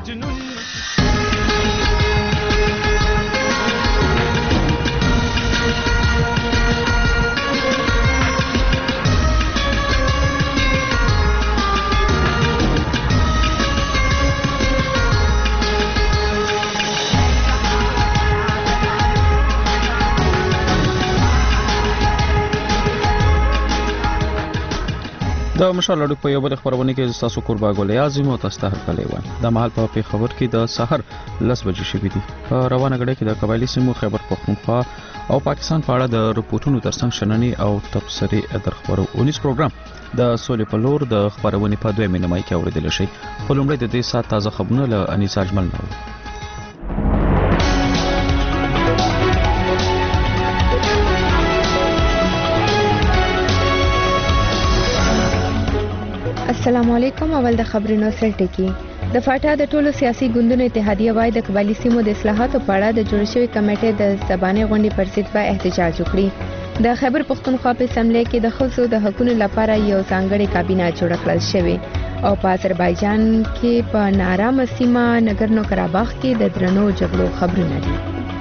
مجنون د مشال اړو په یو بل خبرونه کې تاسو قربا ګولې اعظم او تاسو ته کلی و د محل په خبر کې د سحر 10 بجې شوې دي په روانه غړې کې د قبایلی سیمو خیبر پختونخوا او پاکستان په اړه د رپورټونو ترڅنګ شننې او تبصرې در خبرو 19 پروګرام د سولې په لور د خبرونه په دوه مینه مای کې اوریدل شي په لومړي د دې سات تازه خبرونه له انیس اجمل نو السلام علیکم. اول د خبرونو سرټکی د فاټا د ټولو سیاسي ګوندونو اتحادیه وای د قبایلی سیمو د اصلاحاتو په اړه د جوړ شوی کمیټې د سبانه غونډې پر ضد په احتجاج وکړي. د خیبر پختونخوا په اسمبلی کې د خصوصو د حقوقو لپاره یو ځانګړی کابینه جوړ کړل شوې او په آذربایجان کې په نارامه سیمه نګورنو قرهباغ کې د درنو جګړو خبرونه دي.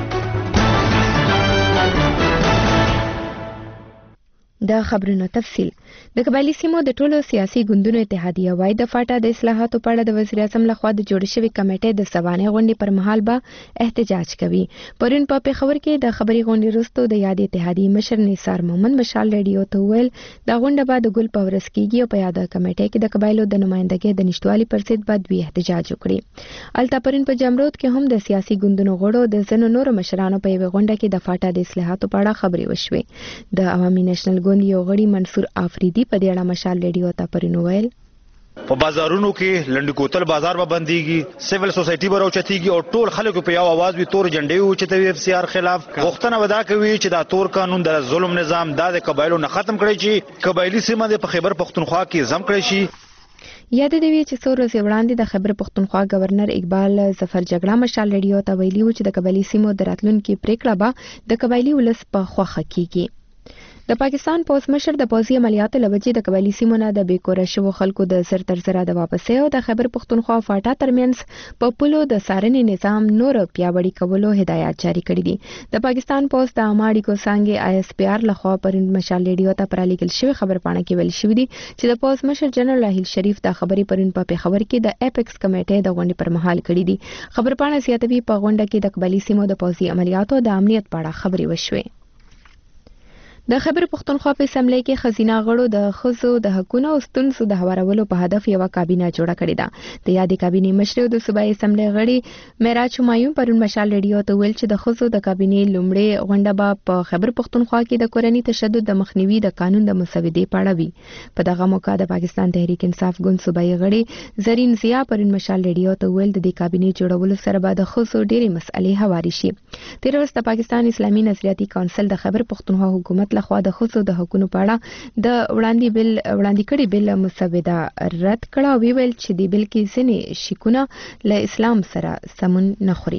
د خبرونو تفصیل د قبایلی سیمو د ټولو سیاسي ګوندونو اتحادیه وای د فاټا د اصلاحاتو په اړه د وزیر اعظم لخوا د جوړ شوی کمیټې د سبانه غونډې پر مهال به احتجاج کوي. پرون په پیښور کې د خبري غونډې وروسته د یاد اتحادیه مشر نثار مومن مشال ریډیو ته ویل د غونډه بعد ګل پاورس کېږي او په یاد کمیټې کې د قبایلو د نمائندګۍ د نشټوالي پر ضد بعد وی احتجاج وکړي. الته پرون په جمرود کې هم د سیاسي ګوندونو غړو د زنو نور مشرانو په یوه غونډه کې د فاټا د اصلاحاتو په اړه خبري وشوي. د عوامي نېشنل ګوند یو غړي منصور افریدي په دې اړه مشال ریډیو ته پرنوویل په بازارونو کې لنډکوتل بازار به بنديږي، سیویل سوسایټي به راوچتيږي او ټول خلکو په یو आवाज وي تور جنډې اوچتوي اف سی آر خلاف. غوښتنه ودا کوي چې دا تور قانون د ظلم نظام د قبایلو نه ختم کړي چې قبایلی سیمه د خیبر پختونخوا کې زم کړي شي. یاد دی چې څو ورځې وړاندې د خیبر پختونخوا گورنر اقبال ظفر جګړه مشال ریډیو ته ویلي و چې د قبایلی سیمو د راتلونکو پریکړه به د قبایلی ولس په خوخه کیږي. د پاکستان پوز مشر د پوزي عملیاتو لوجې د قبایلی سیمو نه د بیکوره شوو خلکو د زر تر زره د واپسې او د خیبر پختونخوا فاټا ترمنځ په پولو د سارنې نظام نور پیاوړی کولو هدایت جاری کړی دي. د پاکستان پوز د اماړي کو څنګه آی اس پی آر لخوا پر مشال ریډیو ته پرالیګل شوی خبر پاڼه کې ویل شوی دی چې د پوز مشر جنرال راهیل شریف د خبري پرون په پیښور کې د اپیکس کمیټې د غونډې پر مهال کړی دي. خبر پاڼه زیاتوي په غونډه کې د قبایلی سیمو د پوزي عملیاتو د امنیت په اړه خبري وشوي. د خیبر پختونخوا په اسمبلی کې خزینه غړو د خزو د حقوقو او ستونزو د هوارولو په هدف یو کابینه جوړه کړې ده. د یادې کابینې مشر د صوبایي اسمبلی غړي معراج همایون پرون مشال ریډیو ته ویل چې د خزو د کابینې لومړی غونډه به په خیبر پختونخوا کې د کورنۍ تشدد د مخنیوي د قانون د مسودې په اړه وي. په دغه موقع د پاکستان تحریک انصاف ګوند صوبایي غړي زرین ضیا پرون مشال ریډیو ته ویل د دې کابینې جوړولو سره به د خزو ډېری مسئلې هواري شي. تیر ورځ د پاکستان اسلامي نظریاتي کونسل د خیبر پختونخوا حکومت لخوا د خصوصو د حقوقو په اړه د وړاندې کړي بل مسوده رد کړه او ویل چې د بل کې ځینې شکونه له اسلام سره سمون نه خوري.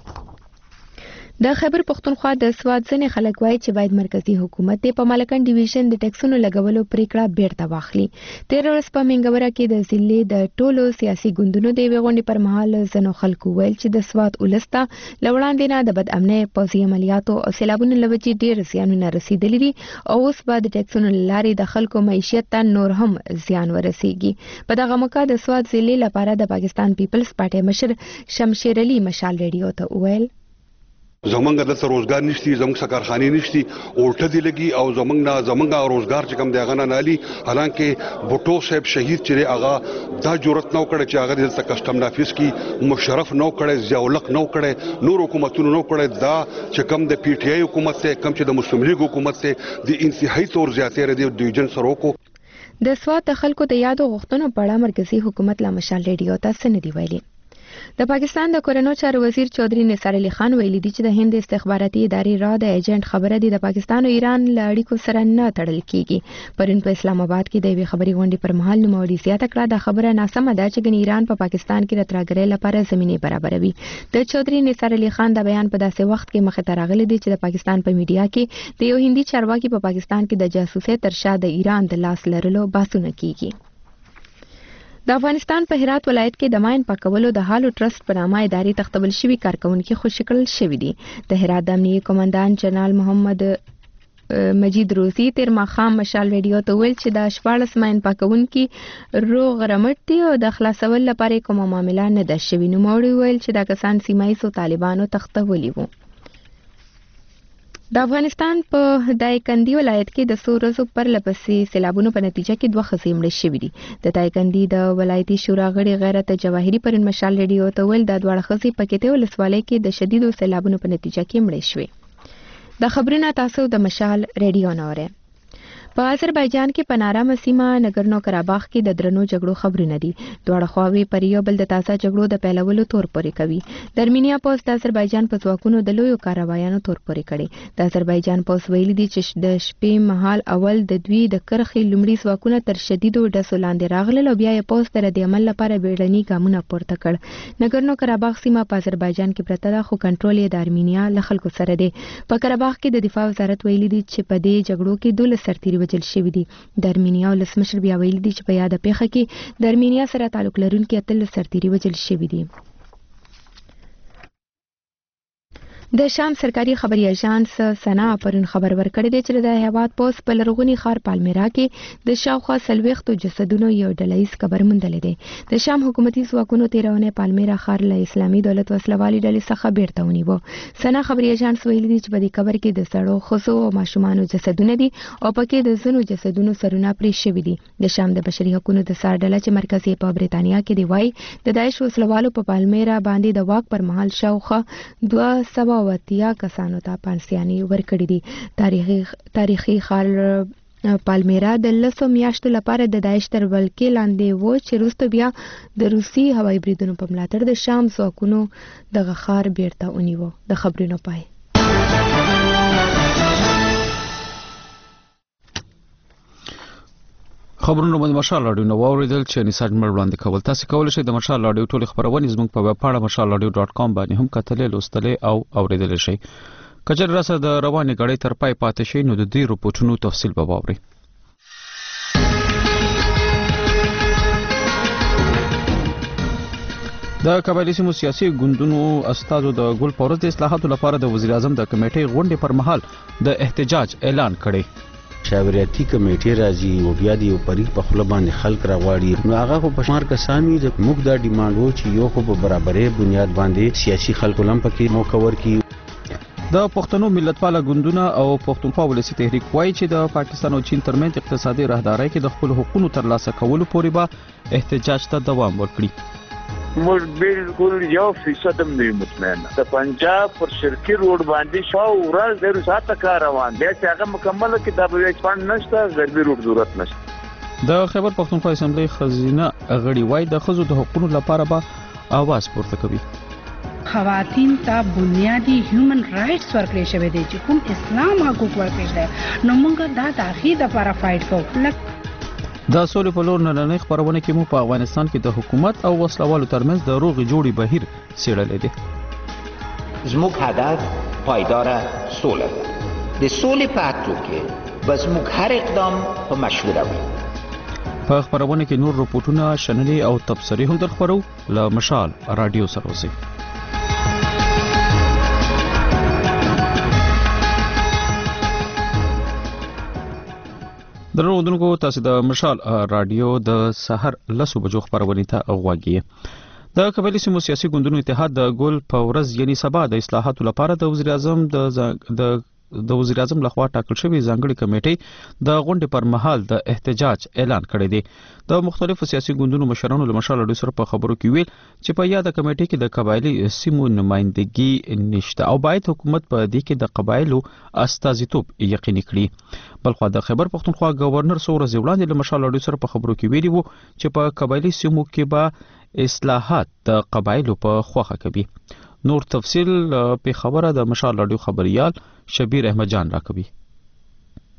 د خیبر پختونخوا د سواد ځنې خلک وایي چې باید مرکزی حکومت په مالکان ډیویژن د ټیکسونو لګولو پریکړه بیرته واخلي. تیر ورځ په منګوره کې د ضلع د ټولو سیاسي ګوندونو د غونډې پر مهال ځنو خلکو ویل چې د سواد ولسته لوړاندې نه د بد امنۍ پوځي عملیاتو او سیلابونو لوجې ډېر زیانونه رسیدلي دي او اوس به د ټیکسونو لارې د خلکو معیشت ته نور هم زیان ورسیږي. په دغه موقع د سواد ضلع لپاره د پاکستان پیپلز پارټي مشر شمشیر علي مشال ریډیو ته ویل زمونږ د روزګار نشتی، زمونږ سکارخانه نشتی، اولټه دی لګي او زمونږ روزګار چې کم دی هغه نه علي. حالانکه بوټو صاحب شهید چې هغه دا جرأت نو کړ چې هغه د کسٹم نافذ کی مشرف نو کړي، ضیاءالق نو کړي، نور حکومتونو نو کړي. دا چې کم د پی ټی آی حکومت ته کم چې د مسلم لیگ حکومت ته د انتهایی تور زیاتې ردی ډیویژن سره کو د سواد د خلکو د یادو غوښتنو په اړه مرکزی حکومت لا مشال ریډیو ته سندې ویلي. د پاکستان د کورونو چارو وزیر چودھری نثار علي خان ویلي دی چې د هند استخباراتي ادارې را د ایجنټ خبره دی د پاکستان او ایران له اړیکو سره نه تړل کیږي. پرون په اسلام آباد کې د یوې خبري غونډې پر مهال نوموړي زیاته کړه د خبره ناسمه ده چې ګن ایران په پاکستان کې راتراګرۍ لپاره زمینه برابروي. د چودھری نثار علي خان د بیان په داسې وخت کې مخه ته راغلي دی چې د پاکستان په میډیا کې د یو هندي چارواکي په پاکستان کې د جاسوسۍ تر شا د ایران د لاس لرلو بحثونه کیږي. د افغانستان په هرات ولایت کې د ماین پاکولو د هالو ټرست په نامه ادارې تختبل شوي کارکونکي خوشي کړل شوي دي. د هرات د امنیه کمانډان جنرال محمد مجید روزي تیر ماښام مشال ریډیو ته ویل چې د 14 ماین پاکونکي روغ رمټ دي او د خلاصول لپاره کومه معامله نه ده شوې. نوموړي ویل چې دا کسان سیمایي طالبانو تختولي وو. د افغانستان په دایکندي ولایت کې د سورزو پر لپسې سیلابونو په نتیجه کې 2 ښځې مړې شوې دي. د دایکندي د ولایتي شورا غړي غیرت جواهری پرون مشال ریډیو ته ویل د دوه ښځې په کېته ولسوالۍ کې د شدیدو سیلابونو په نتیجه کې مړې شوې. د خبرونه تاسو د مشال ریډیو نوره. په آذربایجان کې په نارامه سیمه نګورنو کراباخ کې د درنو جګړو خبرونه دي. دواړه خواوې پر یو بل د تازه جګړو د پیلولو تور پورې کوي. د ارمینیا پوس د آذربایجان په ځواکونو د لویو کاروایانو تور پورې کړي. د آذربایجان پوس ویلي دي چې د شپې مهال اول د دوی د کرخې لومړي ځواکونه تر شدیدو ډزو لاندې راغلل او بیا یې پوس تر د عمل لپاره بیړني ګامونه پورته کړ. نګورنو کراباخ سیمه په آذربایجان کې پرته ده خو کنټرول یې د ارمینیا له خلکو سره دی. په کراباخ کې د دفاع وزارت ویلي دي چې په دې جګړو کې 12 سرتیري وژل شوي دي. د ارمینیا ولسمشر بیا ویلي دي چې په یاده پیښه کې د ارمینیا سره تعلق لرونکي 13 سرتیري وژل شوي دي. د شام سرکاري خبري اژانس سنا پرون خبر ورکړی دی چې د هیواد پوس په لرغوني ښار پالمیرا کې د شاوخوا 40 جسدونو یو ډلهیز قبر موندلی دی. د شام حکومتي ځواکونو تیرونه پالمیرا ښار له اسلامي دولت وسلوالي ډلې څخه بیرته ونیو. سنا خبري اژانس ویلي دی چې په دې قبر کې د سړو ښځو او ماشومانو جسدونه دي او پکې د ځینو جسدونو سرونه پرې شوي دي. د شام د بشري حقوقو د سار ډله چې مرکز یې په بریتانیا کې دی وایي د داعش وسلوالو په پالمیرا باندې د واک پر مهال شاوخوا 200 کسانو ته پانسیانی ورکړي دي. تاریخي ښار پالمیرا د 10 میاشتو لپاره د داعش تر ولکې لاندې و چې وروسته بیا د روسي هوایي بریدونو په ملاتړ د شام ځواکونو دغه ښار بیرته ونیو. د خبرونو پای. خبرونه باندې مشال راډیو نو اوریدل چې نساج مر وړاندې کول. تاسو کولای شئ د مشال راډیو ټول خبرونه زموږ په ویب پاڼه mashalradio.com باندې هم کتلې لوستلې او اوریدل شئ. کچر راسه د روانې غړې تر پای پاتې شي نو د دې رپورټونو تفصیل به واورئ. د قبایلی سیمو سیاسي ګوندونو استادو د ګل پورز د اصلاحاتو لپاره د وزیر اعظم د کمیټې غونډې پر مهال د احتجاج اعلان کړی. شاورياتي کمیټې راځي او بیا دی پریک په خپل باندې خلک راغواړي نو هغه په شمار کسانوي د موږ د ډیماندو چې یو خو په برابرې بنیاد باندې سیاسي خلکو لم پکې موکور کی. د پښتنو ملتپاله ګوندونه او پښتونخوا ولسی تحریک وایي چې د پاکستان او چین ترمنځ اقتصادي راهدارۍ کې د خپل حقوقو ترلاسه کولو پورې به احتجاج ته دوام ورکړي. موږ بالکل 1% هم نه مطمئن. د پنجاب پر شرقي روډ باندې شاو ورځ ډېر ساعت کار روان دی چې هغه مکمل کې د بریک فند نشته غربي روډ ضرورت نشته. د خیبر پښتونخوا اسمبلی خزینه غړي وای د خزو د حقوقو لپاره به आवाज پورته کوي. خواتین ته بنیادی هیومن رائټس ورکړل شوی دی چې کوم اسلام حقوق ورکړل دي نو موږ دا د اخی د لپاره فایټ کوو. د سولې په لور نننۍ خبرونه کې مو په افغانستان کې د حکومت او وسلوالو ترمنځ د روغې جوړې بهیر څېړلې دي. زموږ هدف پایدار سوله ده. د سولې په اتو کې به زموږ هر اقدام په مشوره وي. په خبرونه کې نور رپورټونه شنلې او تبصرې هم درخبرو. له مشال راډیو سره اوسئ. درودونکو تاسو د مشال راډیو د سحر لسو بجو خبرونه ته غواګي. د قبایلی سیمو سیاسي ګوندونو اتحاد د ګل په ورځ یعنی سبا د اصلاحاتو لپاره د وزیر اعظم د وزیر اعظم لخوا ټاکل شوی ځانګړي کمیټې د غونډې پر مهال د احتجاج اعلان کړی دی. د مختلفو سیاسي ګوندونو مشرانو له مشال راډیو سره په خبرو کې ویل چې په یاده کمیټې کې د قبایلی سیمو نمائندګي نشته او باید حکومت په دې کې د قبایلو استازیتوب یقیني کړي. بلخو د خیبر پښتونخوا گورنر سورز وړاندې له مشال راډیو سره په خبرو کې ویلي وو چې په قبایلی سیمو کې به اصلاحات د قبایلو په خوخه کوي. نور تفصیل په خبره د مشال راډیو خبريال شبیر احمد جان راکوي.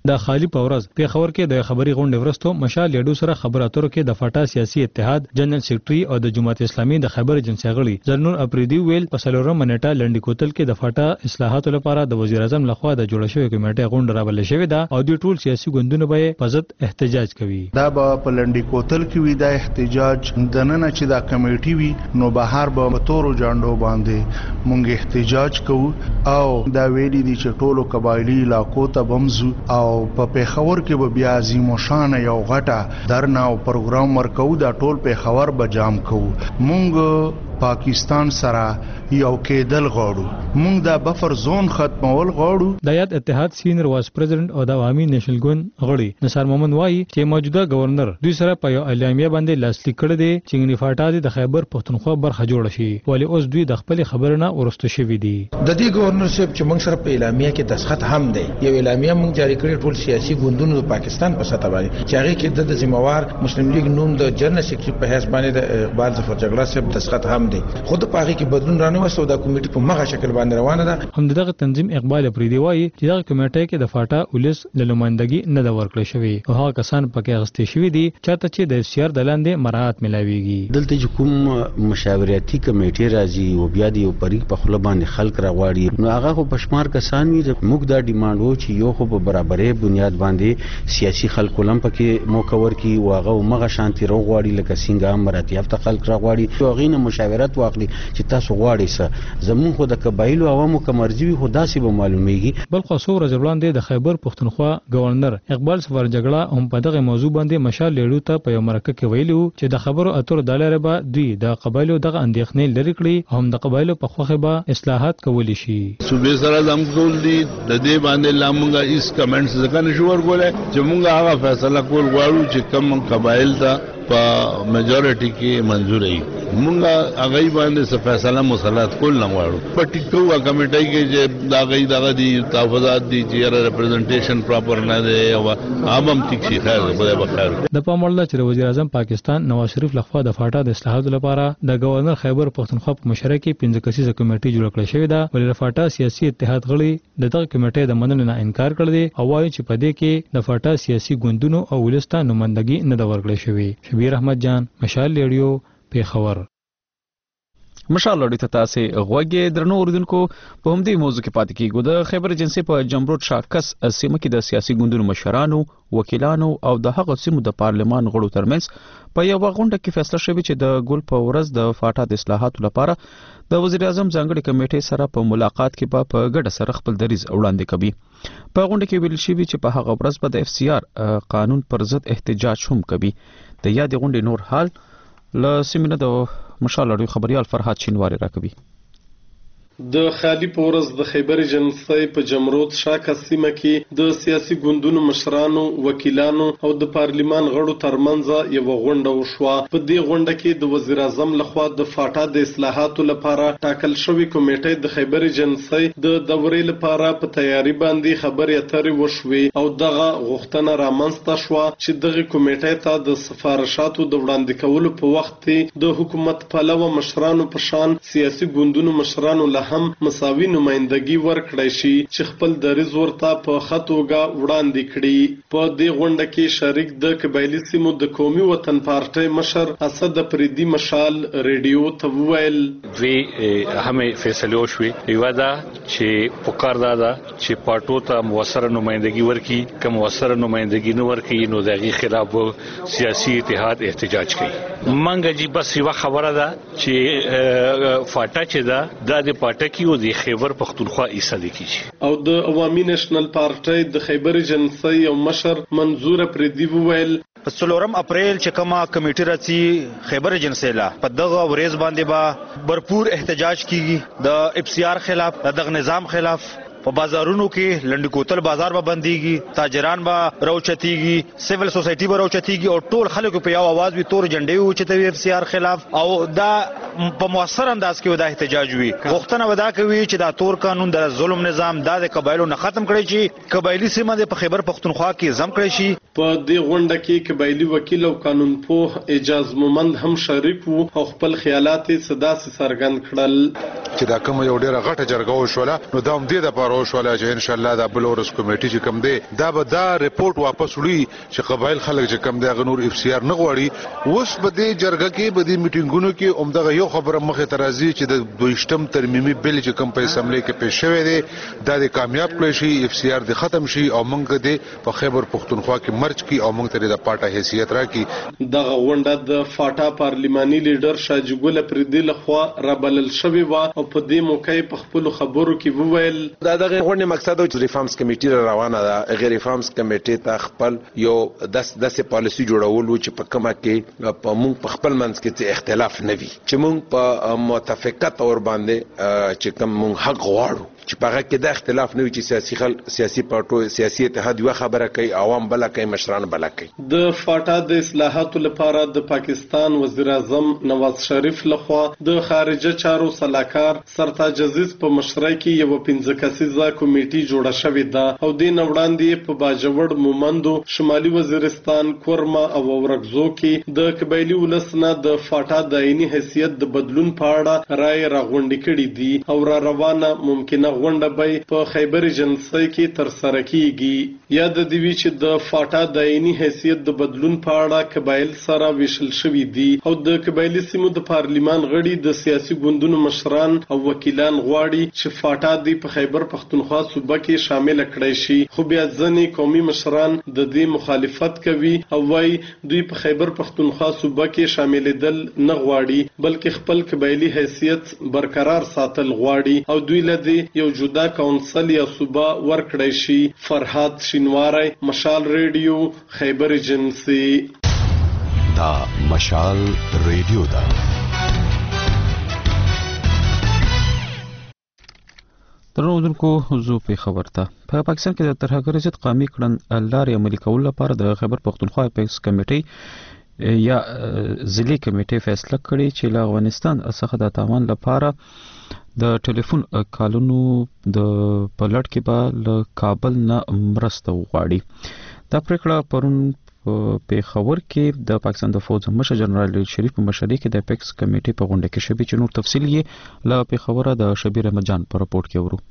د خالی پورز په خبر کې د خبري غونډې ورستو مشال لیډو سره خبرو اترو کې د فاټا سیاسي اتحاد جنرال سیکریټري او د جماعت اسلامي د خبر ایجنسی غړي زرنور اپریدي ویل په سلورم منټه لنډی کوتل کې د فاټا اصلاحاتو لپاره د وزیر اعظم لخوا د جوړ شوی کمیټه غونډه راوړل شوې ده او د ټول سیاسي ګوندونو به په ضد احتجاج کوي. دا به په لنډی کوتل کې وي د احتجاج د نن چې دا کمیټي وي نو بهر به تورو جاندو باندې مونږ احتجاج کوو او دا ویلي دي چې ټولو قبایلی علاقو ته بمزو او په پیښور کې به بیا عظیم شان یو غټه درنا او پروګرام ورکو دا ټول پیښور به جام کوو. مونږ پاکستان سره یو کېدل غواړو مونږ دا بفر زون ختمول غواړو. د یاد اتحاد سینیئر وایس پریزیډنټ او د عوامي نېشنل ګوند غړي نثار محمد وایي چې موجوده گورنر دوی سره په یو اعلامیه باندې لاسلیک کړی دی چې غنی فاټا د خیبر پښتونخوا برخه جوړ شي ولی اوس دوی د خپل خبرونه ورسته شوی دي. د دې گورنر صاحب چې موږ سره په اعلامیه کې دستخط هم دی یو اعلامیه موږ جاری کړی ټول سیاسي ګوندونو د پاکستان په سطح باندې چې هغه کې د ذمہوار مسلم لیگ نوم د جنرال سیکریټری په حساب باندې د اقبال ظفر جګړه صاحب دستخط هم دی. خود په هغه کې بدلون رانه وسو د کمیټې په مغه شکل باندې روانه ده. هم دغه تنظیم اقبال اپریدي وایي چې دغه کمیټه کې د فاټا ولس له نمائندګي نه د ورکړل شوی او هغه کسان پکې اغستې شوی دي چاته چې د FCR د لاندې مراعات ملاويږي. دلته چې کوم مشاورتي کمیټه راځي او بیا د یو پریک په خپل باندې خلک راغواړي نو هغه خو پښمار کسان وي چې موږ دا ډیماند وو چې یو خو په برابرې بنیاد باندې سیاسي خلکو لم پکې موکور کی او هغه مغه شانتي روغواړي لکه څنګه مراتي هفته خلک راغواړي او غینه مشاورت واخلي چې تاسو غواړئ سه زمون خو د قبایلو عوامو کمرزي خو داسې به معلومیږي. بل خو څو ورځې وړاندې د خیبر پښتونخوا گورنر اقبال ظفر جګړه هم په دغه موضوع باندې مشال لیډو ته په یو مرکه کې ویلو چې د خبرو اترو د لارې به دوی د قبایلو دغه اندېښنې لري کړي هم د قبایلو په خوخه به اصلاحات کولی شي. صوبې سره زم کول دي د دې باندې لامونګه اس کمنټس ځکه نشو ورغولای چې مونږه هغه فیصله کول غواړو چې کم قبایل ته په میجورټي کې منزور وي مونږه هغه باندې څه فیصله مسلط کول نه غواړو په ټیکو کمیټه کې چې دا غي دغه دي تحفظات دي چې ریپرزنټیشن پراپر نه دی او عام ټیک شي خیر به بخیر. د پاموړل چې وزیر اعظم پاکستان نواز شریف لخوا د فاټا د اصلاحاتو لپاره د گورنر خیبر پښتونخوا په مشره کې 15 کسیزه کمیټه جوړ کړې شوې ده ولې فاټا سیاسي اتحاد غړي دغه کمیټه د منلو نه انکار کړی دی او وایي چې په دې کې د فاټا سیاسي ګوندونو او ولستا نمائندګي نه د ورکړې شوې. شبیر احمد جان مشال لیډیو پیښور. مشال لړۍ ته تاسې غوږی درنو اوریدونکو په همدې موضوع کې پاتې کیږو. د خیبر ایجنسی په جمرود شاکس سیمه کې د سیاسي ګوندونو مشرانو وکیلانو او د هغه سیمو د پارلمان غړو ترمنځ په یو غونډه کې فیصله شوې چې د ګل په ورځ د فاټا د اصلاحاتو لپاره د وزیر اعظم ځانګړي کمیټې سره په ملاقات کې په ګډه سره خپل دریځ وړاندې کوي. په غونډه کې ویل شوی چې په هغه ورځ به د FCR قانون پر ضد احتجاج هم کوي. د یاد غونډې نور حال له سیمینه د مشال لړۍ خبريال فرحات شینواری راکوي. د خالی پورز د خیبر ایجنسی په جمرود شاکه سیمه کې د سیاسي ګوندونو مشرانو وکیلانو او د پارلیمان غړو ترمنځ یو غونډه وشوه. په دې غونډه کې د وزیر اعظم لخوا د فاټا د اصلاحاتو لپاره ټاکل شوی کمیټه د خیبر ایجنسی د دورې لپاره په تیاری باندې خبرې اترې وشوې او دغه غوښتنه رامنځته شوه چې دغه کمیټه ته د سفارشاتو د وړاندې کولو په وخت د حکومت پلوه مشرانو په شان سیاسي ګوندونو مشرانو هم مساوي نمائندګي ورکړای شي چې خپل دریځ ورته په خطوګه وړاندې کړي. په دې غونډه کې شریک د قبایلی سیمو د قومي وطن پارټي مشر اسد پریدي مشال ریډیو ته وویل دوی همې فیصله وشوې یو دا چې پکار دا چې پارټو ته موثره نمائندګي ورکړي کوم موثره نمائندګي نه ورکړي نو دغه خلاف سیاسي اتحاد احتجاج کوي. منګه جی بس یو خبره ده چې فاټا چې دا د پټکی او د خیبر پښتونخوا ایساده کیږي او د عوامي نېشنل پارټي د خیبر ایجنسی او مشر منظور پردی وویل په 14 اپریل چې کومه کمیټه راځي خیبر ایجنسی لا په دغه ورځ باندې با भरपूर احتجاج کیږي د FCR خلاف دغه نظام خلاف په بازارونو کې لنډ کوتل بازار به بنديږي تاجران به راوچتيږي سیویل سوسايټي به راوچتيږي او ټول خلکو په یو आवाज وي تور جنډې اوچتوي FCR خلاف او دا په موثر انداز کې ودا احتجاج وي. غوښتنه ودا کوي چې دا تور قانون د ظلم نظام د قبایلو نه ختم کړي چې قبایلی سیمه د خیبر پښتونخوا کې زم کړي شي. په دې غونډه کې قبایلی وکیل او قانون پوه اجازه مومند هم شریک وو او خپل خیالات صدا سره څرګند کړل چې دا کوم یو ډیره غټه جرګه وشوله نو دا هم دې د خبرو شوله چې ان شاء الله دا بل ورس کمیټي چې کم دی دا به دا ریپورت واپس وړي چې قبایل خلک چې کم دی غنور اف سی آر نه غواړي اوس به د جرګه کې به د میټینګونو کې عمدغه یو خبره مخه ترازی چې د 22م ترمیمي بل چې کم په اسمبلی کې پیښ شوی دی دا د کامیاب کړی شي اف سی آر د ختم شي او موږ د په خیبر پختونخوا کې مرج کی او موږ ته د پارټا حیثیت راکړي. دغه غونډه د فاټا پارلیماني لیډر شاجګل پردي لخوا رابلل شوی و او په دې موقع په خپل خبرو کې وویل دا دغه غونډه مقصد او ریفارمز کمیټي روانه ده. غیر ریفارمز کمیټي ته خپل یو داسې پالیسی جوړول چې په کومه کې په موږ په خپل منځ کې اختلاف نه وي چې موږ په متفقه تور باندې چې کوم موږ حق غواړو چې په هغه کې د اختلاف نه وي چې سیاسي پارټو سیاسي اتحاد یو خبره کوي عوام بل کوي مشران بل کوي. د فاټا د اصلاحاتو لپاره د پاکستان وزیر اعظم نواز شریف لخوا د خارجه چارو سلاکار سرتاج عزیز په مشرۍ کې یو 15 کسیزه کمیټي جوړه شوې ده او د نوړاندې په باجوړ مومندو شمالي وزیرستان کورما او ورغزو کې د قبایلی ولسنه د فاټا د عیني حیثیت د بدلون په اړه رائے راغونډې کړې دي او را روانه ممکنه غونډه به په خیبر ایجنسی کې تر سره کیږي. یاد دی چې د فاټا د عیني حیثیت د بدلون په اړه قبایل سره ویشل شوی دي او د قبایلی سیمو د پارلیمان غړي د سیاسي ګوندونو مشران او وکیلان غواړي چې فاټا د په خیبر پختونخوا صوبه کې شامل کړي شي خو بیا ځنې قومي مشران د دې مخالفت کوي او وايي دوی په خیبر پختونخوا صوبه کې شاملېدل نه غواړي بلکې خپل قبایلی حیثیت برقرار ساتل غواړي او دوی لدی یو جدا کونسل یا صوبه ورکړی شي. فرحات شینواری، مشال ریډیو، خیبر ایجنسی. دا مشال ریډیو دا درنوونکو زو په خبرته په پاکستان کې د ترهګر ضد قومي کړن لارې عملي کول لپاره د خیبر پختونخوا اپیکس کمیټي یا ضلعي کمیټي فیصله کړې چې له افغانستان څخه د تاوان لپاره د ټلیفون کالونو د پلټ کې به له کابل نه مرسته وغواړي. دا پریکړه پرون په خبر کې د پاکستان د فوج مشر جنرال شریف په مشرۍ کې د اپیکس کمیټي په غونډه کې شوی چې نور تفصیل یې له په خبره د شبیر احمد جان په رپورت کې ورو.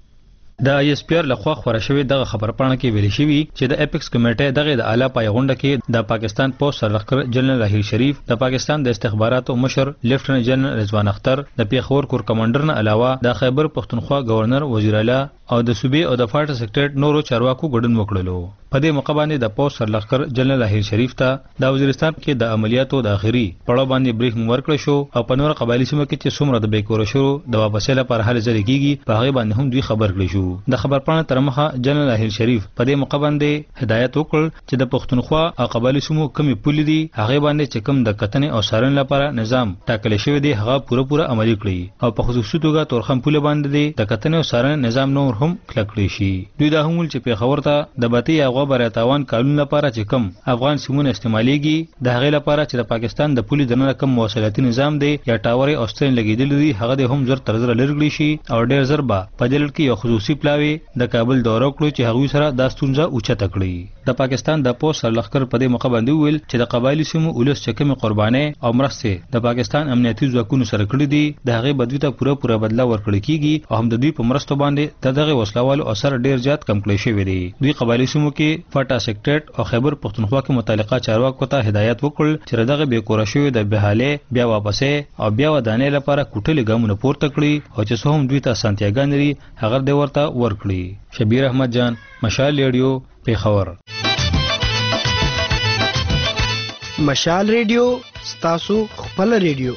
د آی اس پی آر لخوا خبره شوې دغه خبرپاڼه کې ویل شوی چې د اپیکس کمیټه دغه د اعلی پای غونډه کې د پاکستان پوسټ سرلښکر جنرال راهیل شریف، د پاکستان د استخباراتو مشر لیفټننټ جنرال رضوان اختر، د پیښور کور کمانډر نه علاوه د خیبر پختونخوا گورنر وزیر اعلی او د صوبې او د فاټا سیکریټریټ نورو چارواکو ګډون وکړلو. په دې موقع باندې د پوسټ سرلښکر جنرال راهیل شریف ته د وزیرستان کې د عملیاتو د اخري پړاو باندې بریفینګ ورکړل شو او په نور قبایلی سیمو کې چې څومره د بیکور شو د واپسې لپاره هلې ځلې کیږي په هغه باندې هم دوی خبر کړی شو. د خبرپاڼه تر مخه جنرال راهیل شریف په دې موقع باندې هدایت وکړ چې د پښتونخوا او قبایلی سیمو کمی پولې دي هغه باندې چې کم د کتنې او څارنې لپاره نظام ټاکل شوی دی هغه پوره عملي کړي او په خصوصي توګه تورخم پولې باندې د کتنې او څارنې نظام نور هم کلک کړی شي. دوی دا هم چې په خبرته د باتی هغه براتاوان قانون لپاره چې کم افغان سیمونه استعماليږي د هغه لپاره چې د پاکستان د پولې دننه کم مواصلاتي نظام دی یا ټاور او ستن لګیدل دي هغه د هم زر تر زر لرګلی شي او ډیر زر به په دلل کې یو خصوصي پلاوی د کابل دوره کړو چې هغه سره د ستونزه اوچته کړی. د پاکستان د پوسټ سرلښکر په دې موقع باندې ویل چې د قبایلی سیمو ولس چکمې قرباني او مرسته د پاکستان امنیتي ځواکونو سره کړې دي د هغه بدوی ته پوره بدلا ورکړل کیږي او هم د دوی په مرستو باندې دغه وسلوالو اثر ډیر زیات کم کړی شوی دی. دوی قبایلی سیمو کې فاټا سیکریټریټ او خیبر پختونخوا کې متعلقه چارواکو ته هدایت وکړ چې دغه بیکوره شوی د بهاله بیا واپسې او بیا ودانې لپاره کوټلې ګامونه پورته کړي او چې څه هم دوی ته سانتیاګان لري هغه د ورته ورکړي. شبیر احمد جان، مشال ریډیو، پیښور. مشال ریډیو ستاسو خپل ریډیو.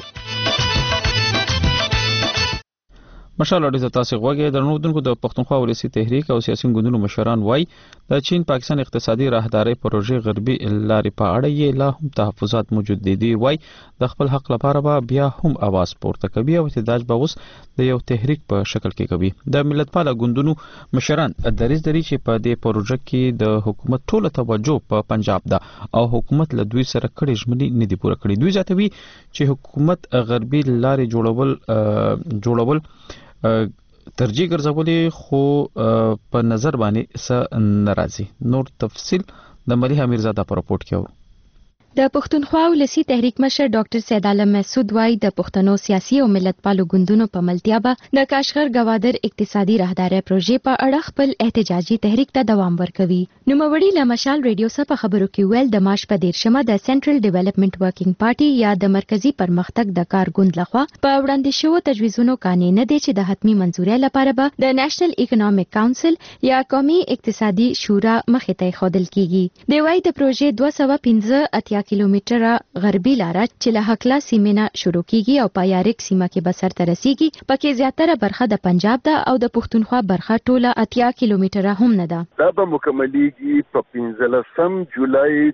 مشال اړیزه تاسو غوږی درنودونکو د پښتونخوا ولسی تحریک او سیاسي ګوندونو مشران وای د چین پاکستان اقتصادي راهداري پروژې غربي لارې په اړه یې لا هم تحفظات موجود دي وای د خپل حق لپاره به بیا هم आवाज پورته کوي او احتجاج به اوس د یو تحریک په شکل کې کوي. د ملتپال ګوندونو مشران دریځ لري چې په دې پروژه کې د حکومت ټوله توجه په پنجاب ده او حکومت له دوی سره کړي ژمنې نه دي پوره کړې. دوی ځاتوي چې حکومت غربي لارې جوړول ترجیح ګرځولې خو په نظر باندې څه ناراضي. نور تفصیل د مليحه میرزاده په رپورت کې و. د پښتونخوا ولسی تحریک مشر ډاکټر سید عالم مسعود وايي د پښتنو سیاسي او ملت پالو ګوندونو په ملتیا به د کاشغر گوادر اقتصادي راهداري پروژې په اړه خپل احتجاجي تحریک ته دوام ورکوي. نوموړي له مشال ریډیو سره په خبرو کې ویل د مارچ په 13مه د سنټرل ډیولپمنٹ ورکینګ پارټي یا د مرکزی پرمختګ د کار ګوند لخوا په وړاندې شوو تجویزونو قانون نه دي چې د حتمی منځوري لپاره به د نېشنل اکونومیک کونسل یا قومي اقتصادي شورا مخې ته خودل کیږي. د وای د پروژې 215 کیلومتره غربي لار چې له حکلا سیمه شروع کیږي او په یاریک سیمه کې بسر ته رسیږي، پکې زیاتره برخه د پنجاب ده او د پښتونخوا برخه ټوله 80 کیلومتره هم نه ده. دا به مکملېږي په 15 جولای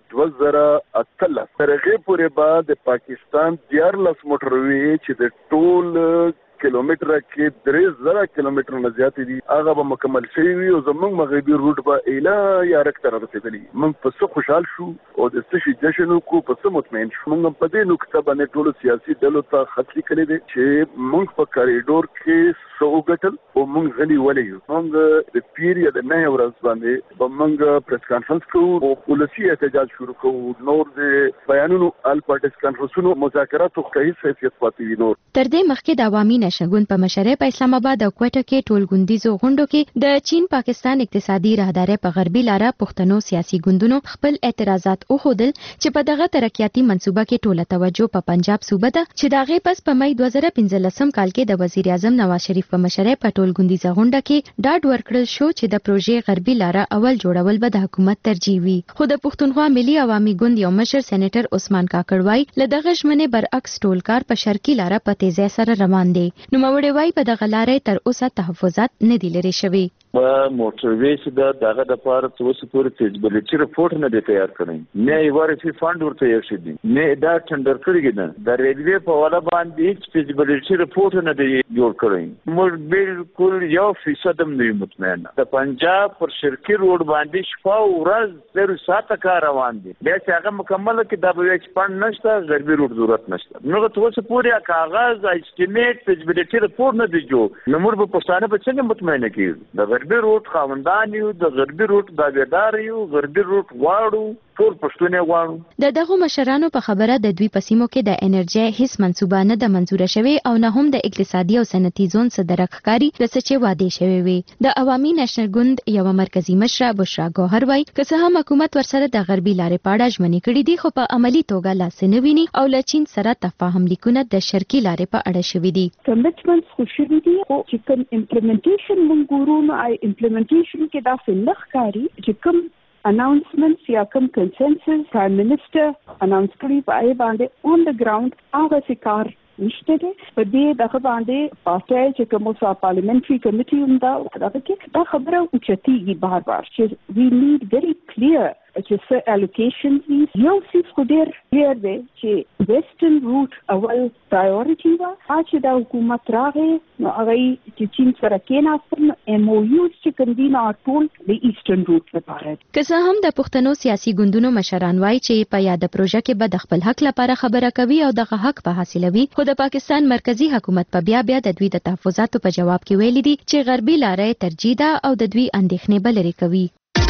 2018 ترغه پورې بعد د پاکستان 14 موټروي چې د ټول کیلومتر کې 3000 کیلومتر نه زیات دي هغه به مکمل شي او زموږ مغربي روټ به اله یارک تر رسیدلی. موږ په څه خوشحال شو او د څه جشن کو په څه مطمئن شو. موږ په دې نقطه باندې ټول سیاسي ډلو ته خط لیکلي دي چې موږ په کاریډور کې سوګټل او موږ غلي ولې موږ د پیر یا د نه ورځ باندې به موږ پریس کانفرنس کوو او پولیسي احتجاج شروع کوو. نور د بیانونو ال پارټیز کانفرنسونو مذاکراتو خیس حیثیت پاتې دي. نور تر دې مخکې د عوامي نشګون په مشرۍ په اسلام آباد او کوټه کې ټول ګوندیزو غونډو کې د چین پاکستان اقتصادي راهداري په غربي لاره پښتنو سیاسي ګوندونو خپل اعتراضات وښودل چې په دغه ترقیاتي منصوبه کې ټوله توجه په پنجاب صوبه ده چې دغه پس په مې 2015 کال کې د وزیر اعظم نواز شریف په مشرۍ په ټول ګوندیزه غونډه کې ډاډ ورکړل شو چې د پروژې غربي لاره اول جوړول به د حکومت ترجیح وي. خو د پښتونخوا ملي عوامي ګوند یو مشر سېنیټر عثمان کاکړ وايي له دغه ژمنې برعکس ټول کار په شرقي لاره په تیزی سره روان دي. نوموړي وايي په دغه لارې تر اوسه تحفظات نه دي لري شوي. موټروي چې دغه د پاره اوسه پورې فیزیبিলিټي رپورټ نه دی تیار کړی، نه یې ورته فند ورته یې شي دي، نه دا ټندر کړی نه د ریلوی په ولا باندې هیڅ فیزیبিলিټي رپورټ نه دی جوړ کړی. موږ بالکل 1% هم نه مطمئن. د پنجاب پر شرقي روډ باندې شپه او ورځ تر ساعت کار روان دي. بیا چې هغه مکمل کې د به ایکسپاند نشته، غربي روډ ضرورت نشته. نو ته اوسه پورې کاغذ اسټیمیټ فیزیبিলিټي رپورټ نه دی جوړ. نو موږ په پښتانه په څنګه مطمئن کیږو؟ غربي روټ خاوندان یو، د غربي روټ داګدار یو، غربي روټ واړو ټول پښتون غواړو. د دغه مشرانو په خبره د دوی پسیمو کې د انرژي هیڅ منصوبه نه د منزور شوی او نه هم د اقتصادي او صنعتي زون صدرکاري د سچې وعده شوی وي. د عوامي نېشنل ګوند یو مرکزی مشره بشرا ګوهر وايي که څه هم حکومت ورسره د غربي لارې پاړه ژمنې کړې دي خو په عملی توګه لاس نه ویني او له چین سره تفاهم لیکونه د شرقي لارې په اړه شوي دي. کمټمنټس خو شوي دي او چې کوم امپلیمنټیشن موږ ګورو نو امپلیمنټیشن کې دا څنګه ښکاري چې کوم announcements یا کوم consensus prime minister announce کړی په باندې on the ground هغه کار نشته دی. په دې دغه باندې پارټي چې کوم څه پارلیمنټري کمیټي هم دا کې دا خبره اوچتیږي بار چې we need very clear چې څه allocations دي. یو څه خو ډېر کلیر دی چې ویسټرن روټ اول پرایورټي وه. چې دا حکومت راغی نو هغه چې چین سره کېناستل نو MOUs چې کوم دي نو ټول د ایسټرن روټ لپاره. که څه هم د پښتنو سیاسي ګوندونو مشران وايي چې په یاده پروژه کې به د خپل حق لپاره خبره کوي او دغه حق به حاصلوي، خو د پاکستان مرکزی حکومت په بیا د دوی د تحفظاتو په جواب کې ویلي دي چې غربي لارې ترجیح ده او د دوی اندېښنې به لرې کوي.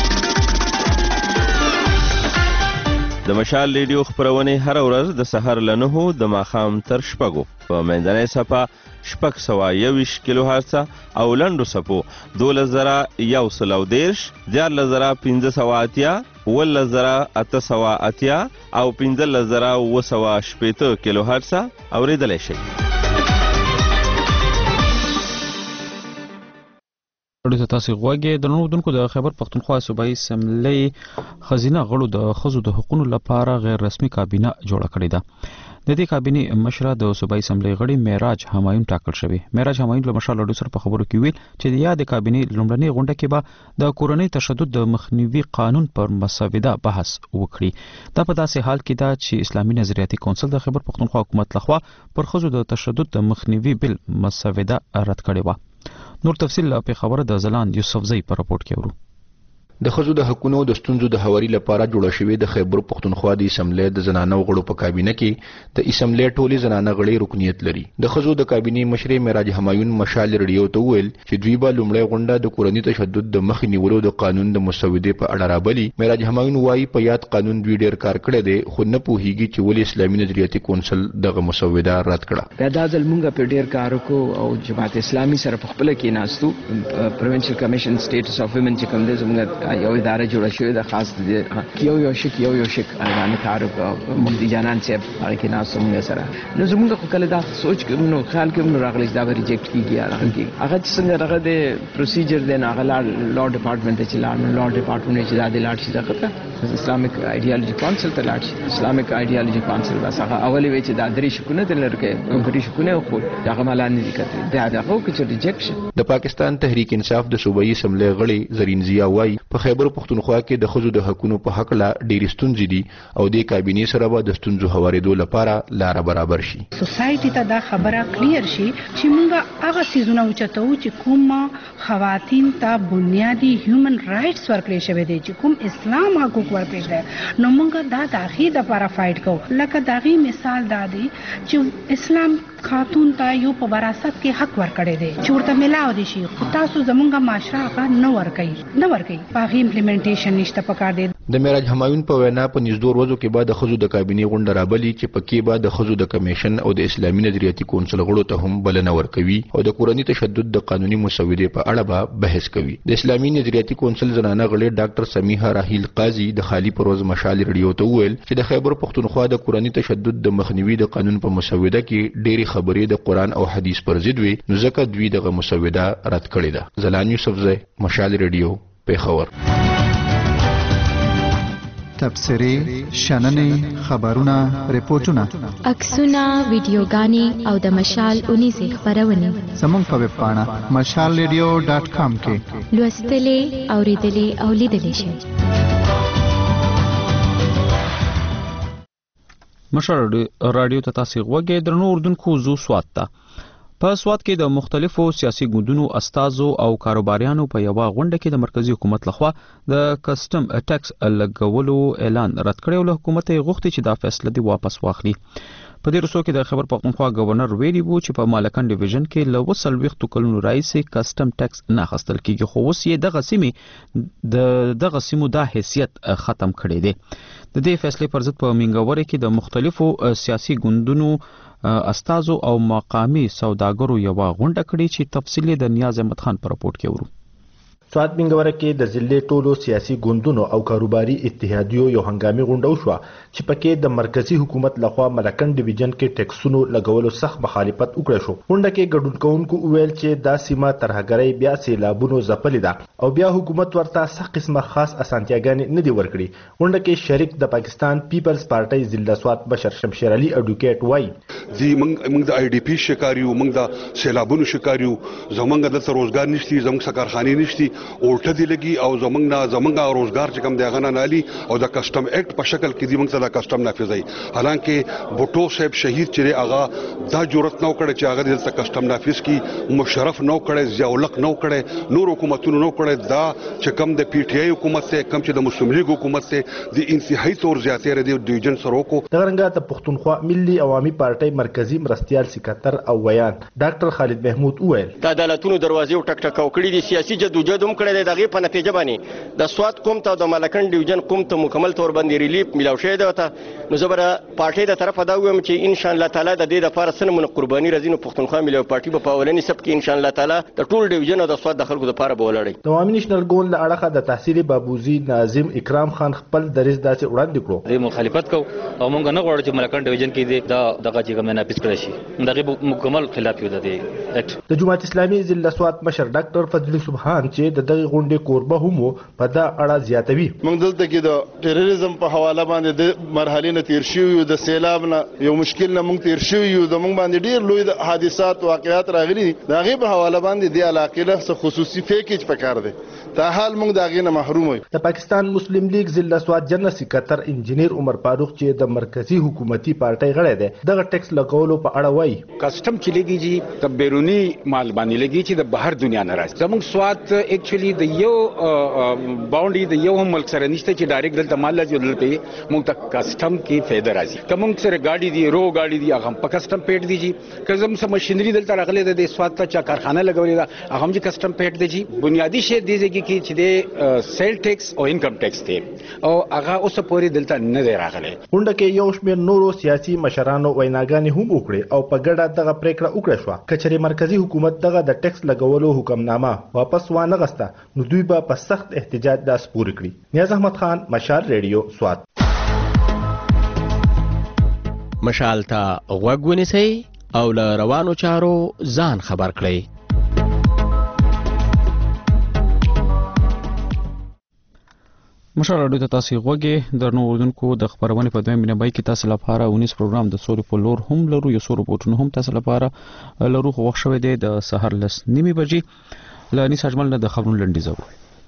د مشال ریډیو خبرونه هر ورځ د سحر له 9 د ماښام تر 6 په منځنۍ صفه 621 کیلو هرتز او لنډو صفو 2113 14580 11880 او 15980 کیلو هرتز اوریدلای شي. ورته تاسو غوږی د نړۍ دونکو د خیبر پختونخوا صوبایي اسمبلی خزینه غړو د خزو د حقوقو لپاره غیر رسمي کابینه جوړه کړې ده. د دې کابینې مشره د صوبایي اسمبلی غړي معراج همایون ټاکل شوی. معراج همایون له مشال لډو سره په خبرو کې ویل چې د یاد کابینې لومړنۍ غونډه کې به د کورنۍ تشدد د مخنیوي قانون پر مسوده بحث وکړي. دا په داسې حال کې ده چې اسلامي نظریاتي کونسل د خیبر پختونخوا حکومت لخوا پر خزو د تشدد د مخنیوي بل مسوده رد کړې و. نور تفصیل په خبره د زلان یوسفزئی په راپورټ کې ورو. د ښځو د حقوقو د ستونزو د هواري لپاره جوړه شوې د خیبر پښتونخوا د اسمبلی د زنانه غړو په کابینه کې د اسمبلی ټولې زنانه غړي رکنیت لري. د ښځو د کابینې مشرې معراج همایون مشال ریډیو ته وویل چې دوی به لومړی غونډه د کورني تشدد د مخې نیولو د قانون د مسودې په اړه رابلي. معراج همایون وایي په یاد قانون دوی ډېر کار کړی دی خو نه پوهیږي چې ولې اسلامي نظریاتي کونسل دغه مسوده رد کړه. دا ځل موږ په ډېر کار وکړو او جماعت اسلامي سره په خپل کې ناستو. پروینشل کمیشن سټیټس اف ویمن چې کوم دی زموږ یو اداره جوړه شوې ده خاص د یو شک ارغان تعارف مفتی جانان صاحب هغه کې ناس څنګه سره نو زموږ خو کله دا سوچ کوم نو خیال کوم نو راغلی دا ریجیکټ کیږي هغه څنګه هغه د پروسیجر دی هغه لا ډپارټمنټ ته چلان لا ډپارټمنټ چې دا د لاړ شي دغه اسلامیک آیډیالوژي کونسل ته لاړ شي. اسلامیک آیډیالوژي کونسل بس هغه اول وی چې دا درې شکونه د لړکې کومري شکونه خو هغه ملان دي کته دا هغه چې ریجیکشن. د پاکستان تحریک انصاف د صوبایي اسمبلی غړي زرین ضیا وایي په خیبر پښتونخوا کې د ښځو د حقوقو په حق لا ډېرې ستونزې دي او د کابینې سره به د ستونزو هوارېدو لپاره لار برابر شي. سوسایټي ته دا خبره کلیر شي چې موږ هغه سيزونه اوچتو چې کوم خواتین ته بنیادی هیومن رائټس ورکړي شوی دي چې کوم اسلام حقوق ورکړي دي نو موږ دا د هغې دپاره فایټ کوو. لکه د هغې مثال دا دی چې اسلام خاتون ته یو په وراثت کې حق ورکړی دی چې ورته ملاو دي شي خو تاسو زمونږ معاشره هغه نه ورکوي په هغې امپلیمنټیشن نشته پکار دی. د معراج همایون په وینا په نږدې ورځو کې به د ښځو د کابینې غونډه رابلي چې پکې به د ښځو د کمیشن او د اسلامي نظریاتي کونسل غړو ته هم بلنه ورکوي او د کورني تشدد د قانوني مسودې په اړه به بحث کوي. د اسلامي نظریاتي کونسل زنانه غړي ډاکټر سمیحه راهیل قاضي د خالی پروز مشال ریډیو ته وویل چې د خیبر پښتونخوا د کورني تشدد د مخنیوي د قانون په مسوده کې ډېرې خبرې د قرآن او حدیث پر ضد وي نو ځکه دوی دغه مسوده رد کړې ده. زلان یوسفزی مشال ریډیو پیښور. تبصرې شننې خبرونه ریپورتونه عکسونه ویډیوګانې او د مشال 19 خبرونه زموږ په ویب پاڼه mashalradio.com کې لوستلې اوریدلې او لیدلې شئ. مشال رادیو ته تاسو غوږی درنو اردوونکو زو سوات ته په سوات کې د مختلفو سیاسي ګوندونو استازو او کاروباریانو په یوه غونډه کې د مرکزی حکومت لخوا د کسٹم ټیکس لګولو اعلان رد کړی او له حکومت یې غوښتي چې دا فیصله دی واپس واخلي. په دې رسو کې د خیبر پښتونخوا گورنر ویلي وو چې په مالکان ډیویژن کې له 40 کلونو راهیسې کسٹم ټیکس نه اخیستل کیږي خو اوس یې دغه سیمو دا حیثیت ختم کړی دی. د دې فیصلې پر ضد په منګورې کې د مختلفو سیاسي ګوندونو استازو او مقامي سوداګرو یوه غونډه کړې چې تفصیل د نیاز احمد خان په راپورټ کې ورو. سوات منګوره کې د ضلع ټولو سیاسي ګوندونو او کاروباري اتحادیو یو هنګامي غونډه وشوه چې پکې د مرکزی حکومت لخوا ملکن ډیویژن کې ټیکسونو لګولو سخت مخالفت وکړی شو. غونډه کې ګډون کوونکو وویل چې دا سیمه ترهګرۍ بیا سیلابونو ځپلې ده او بیا حکومت ورته سخت قسمه خاص اسانتیاګانې نه دي ورکړي. غونډه کې شریک د پاکستان پیپلز پارټۍ ضلع سوات بشر شمشیر علي اډوکیټ وایي موږ د آی ډی پی شکاریو موږ د سیلابونو شکاریو زمونږ د روزګار نشتی زمونږ کارخانې نشتی اورټه دی لګي او زمونږ روزګار چې کوم دی هغه نه نالي او د کسٹم ایکټ په شکل کې دی موږ ته د کسٹم نافذوي. حالانکه بوټو صاحب شهید چې هغه دا جرأت نه وکړي چې هغه د کسٹم نافذ کی مشرف نه وکړي ضیاءالق نه وکړي نور حکومتونو نه وکړي دا چې کوم د پی ټی آی حکومت ته کوم چې د مسلم لیگ حکومت ته د انتهایی تور زیاتې د ډیویژن سره وکړو. د رنګا د پښتونخوا ملي عوامي پارټۍ مرکزی مرستيال سکرټر او ویان ډاکټر خالد محمود وویل د عدالتونو دروازې ټک ټک کړي دي سیاسي جدوجہد هم کړي دغه په نتیجه باندې د سوات قوم ته د ملکن ډیویژن قوم ته مکمل تور باندې ریلیف ملاو شوی دی. نو زبره پارټۍ د طرفه دا وایم چې ان شاء الله تعالی د دې لپاره سنمونه قرباني راځي نو پښتونخوا ملي پارټۍ په اولنی سب کې ان شاء الله تعالی د ټول ډیویژن او د سوات د خلکو لپاره به ولړي. د عوامي نېشنل ګوند له اړخه د تحصیل بابوزي ناظم اکرام خان خپل دریځ داسې وړاندې کړو. د مخالفت کو او موږ نه غواړو چې ملکن ډیویژن کې دغه چې کوم نافذ کړی شي دغه مکمل خلاف یو د د جماعت اسلامي ضلع سوات مشر ډاکټر فضل سبحان چې دغه غونډې کوربه هم په دا اړه زیاتوي. موږ دلته کې د ټیرریزم په حواله باندې د مرحلې نه تیر شوي یو د سیلاب نه یو مشکل نه موږ تیر شوي یو د موږ باندې ډیر لوی د حادثات واقعیات راغلي دي د هغې په حواله باندې د علاقې له خصوصي پیکیج پکار دی تا حال موږ د هغې نه محروم یو. د پاکستان مسلم لیگ ضلع سوات جنرال سکرټر انجینیر عمر فاروق چې د مرکزی حکومتي پارټۍ غړی دی دغه ټیکس لګولو په اړه وایي کسٹم چې لګي چې د بیرونی مال باندې لګي چې د بهر دنیا نه راځي. زموږ سوات اکچولی د یو باونډري د یو ملک سره نشته چې ډایرکټ دلته مال لږ دلته موږ ته کسٹم کې فایده راځي کوم سره گاډي دی رو گاډي دی هغه په کسٹم پیټ دی جی کزم سم ماشينري دلته راغلي د سواد ته چا کارخانه لګولې دا هغه هم کسٹم پیټ دی جی بنیادی شی دی چې د سیل ټیکس او انکم ټیکس دی او هغه اوس پورې دلته نه دی راغلی. غونډه کې یو شمېر نورو سیاسي مشرانو ویناګانې هم وکړې او په ګډه دغه پریکړه وکړه شو کچري مرکزی حکومت دغه د ټیکس لګولو حکمنامه واپس وانه غسته نو دوی به په سخت احتجاج داس پوری کړی. نیاز احمد خان، مشال ریډیو، سوات. مشال ته غوږ ونیسئ او له روانو چارو ځان خبر کړئ. مشال راډیو ته تاسو غوږی درنو اوردونکو د خبرونه په دویم بنبای کې تاسو لپاره 19 پروګرام د سوري په لور هم لرو یو سوري پورټونه هم تاسو لپاره لرو خو وخت شوی دی د سحر لس نیمه بجې لانی ساجمل نه د خبرونو لنډیز وو.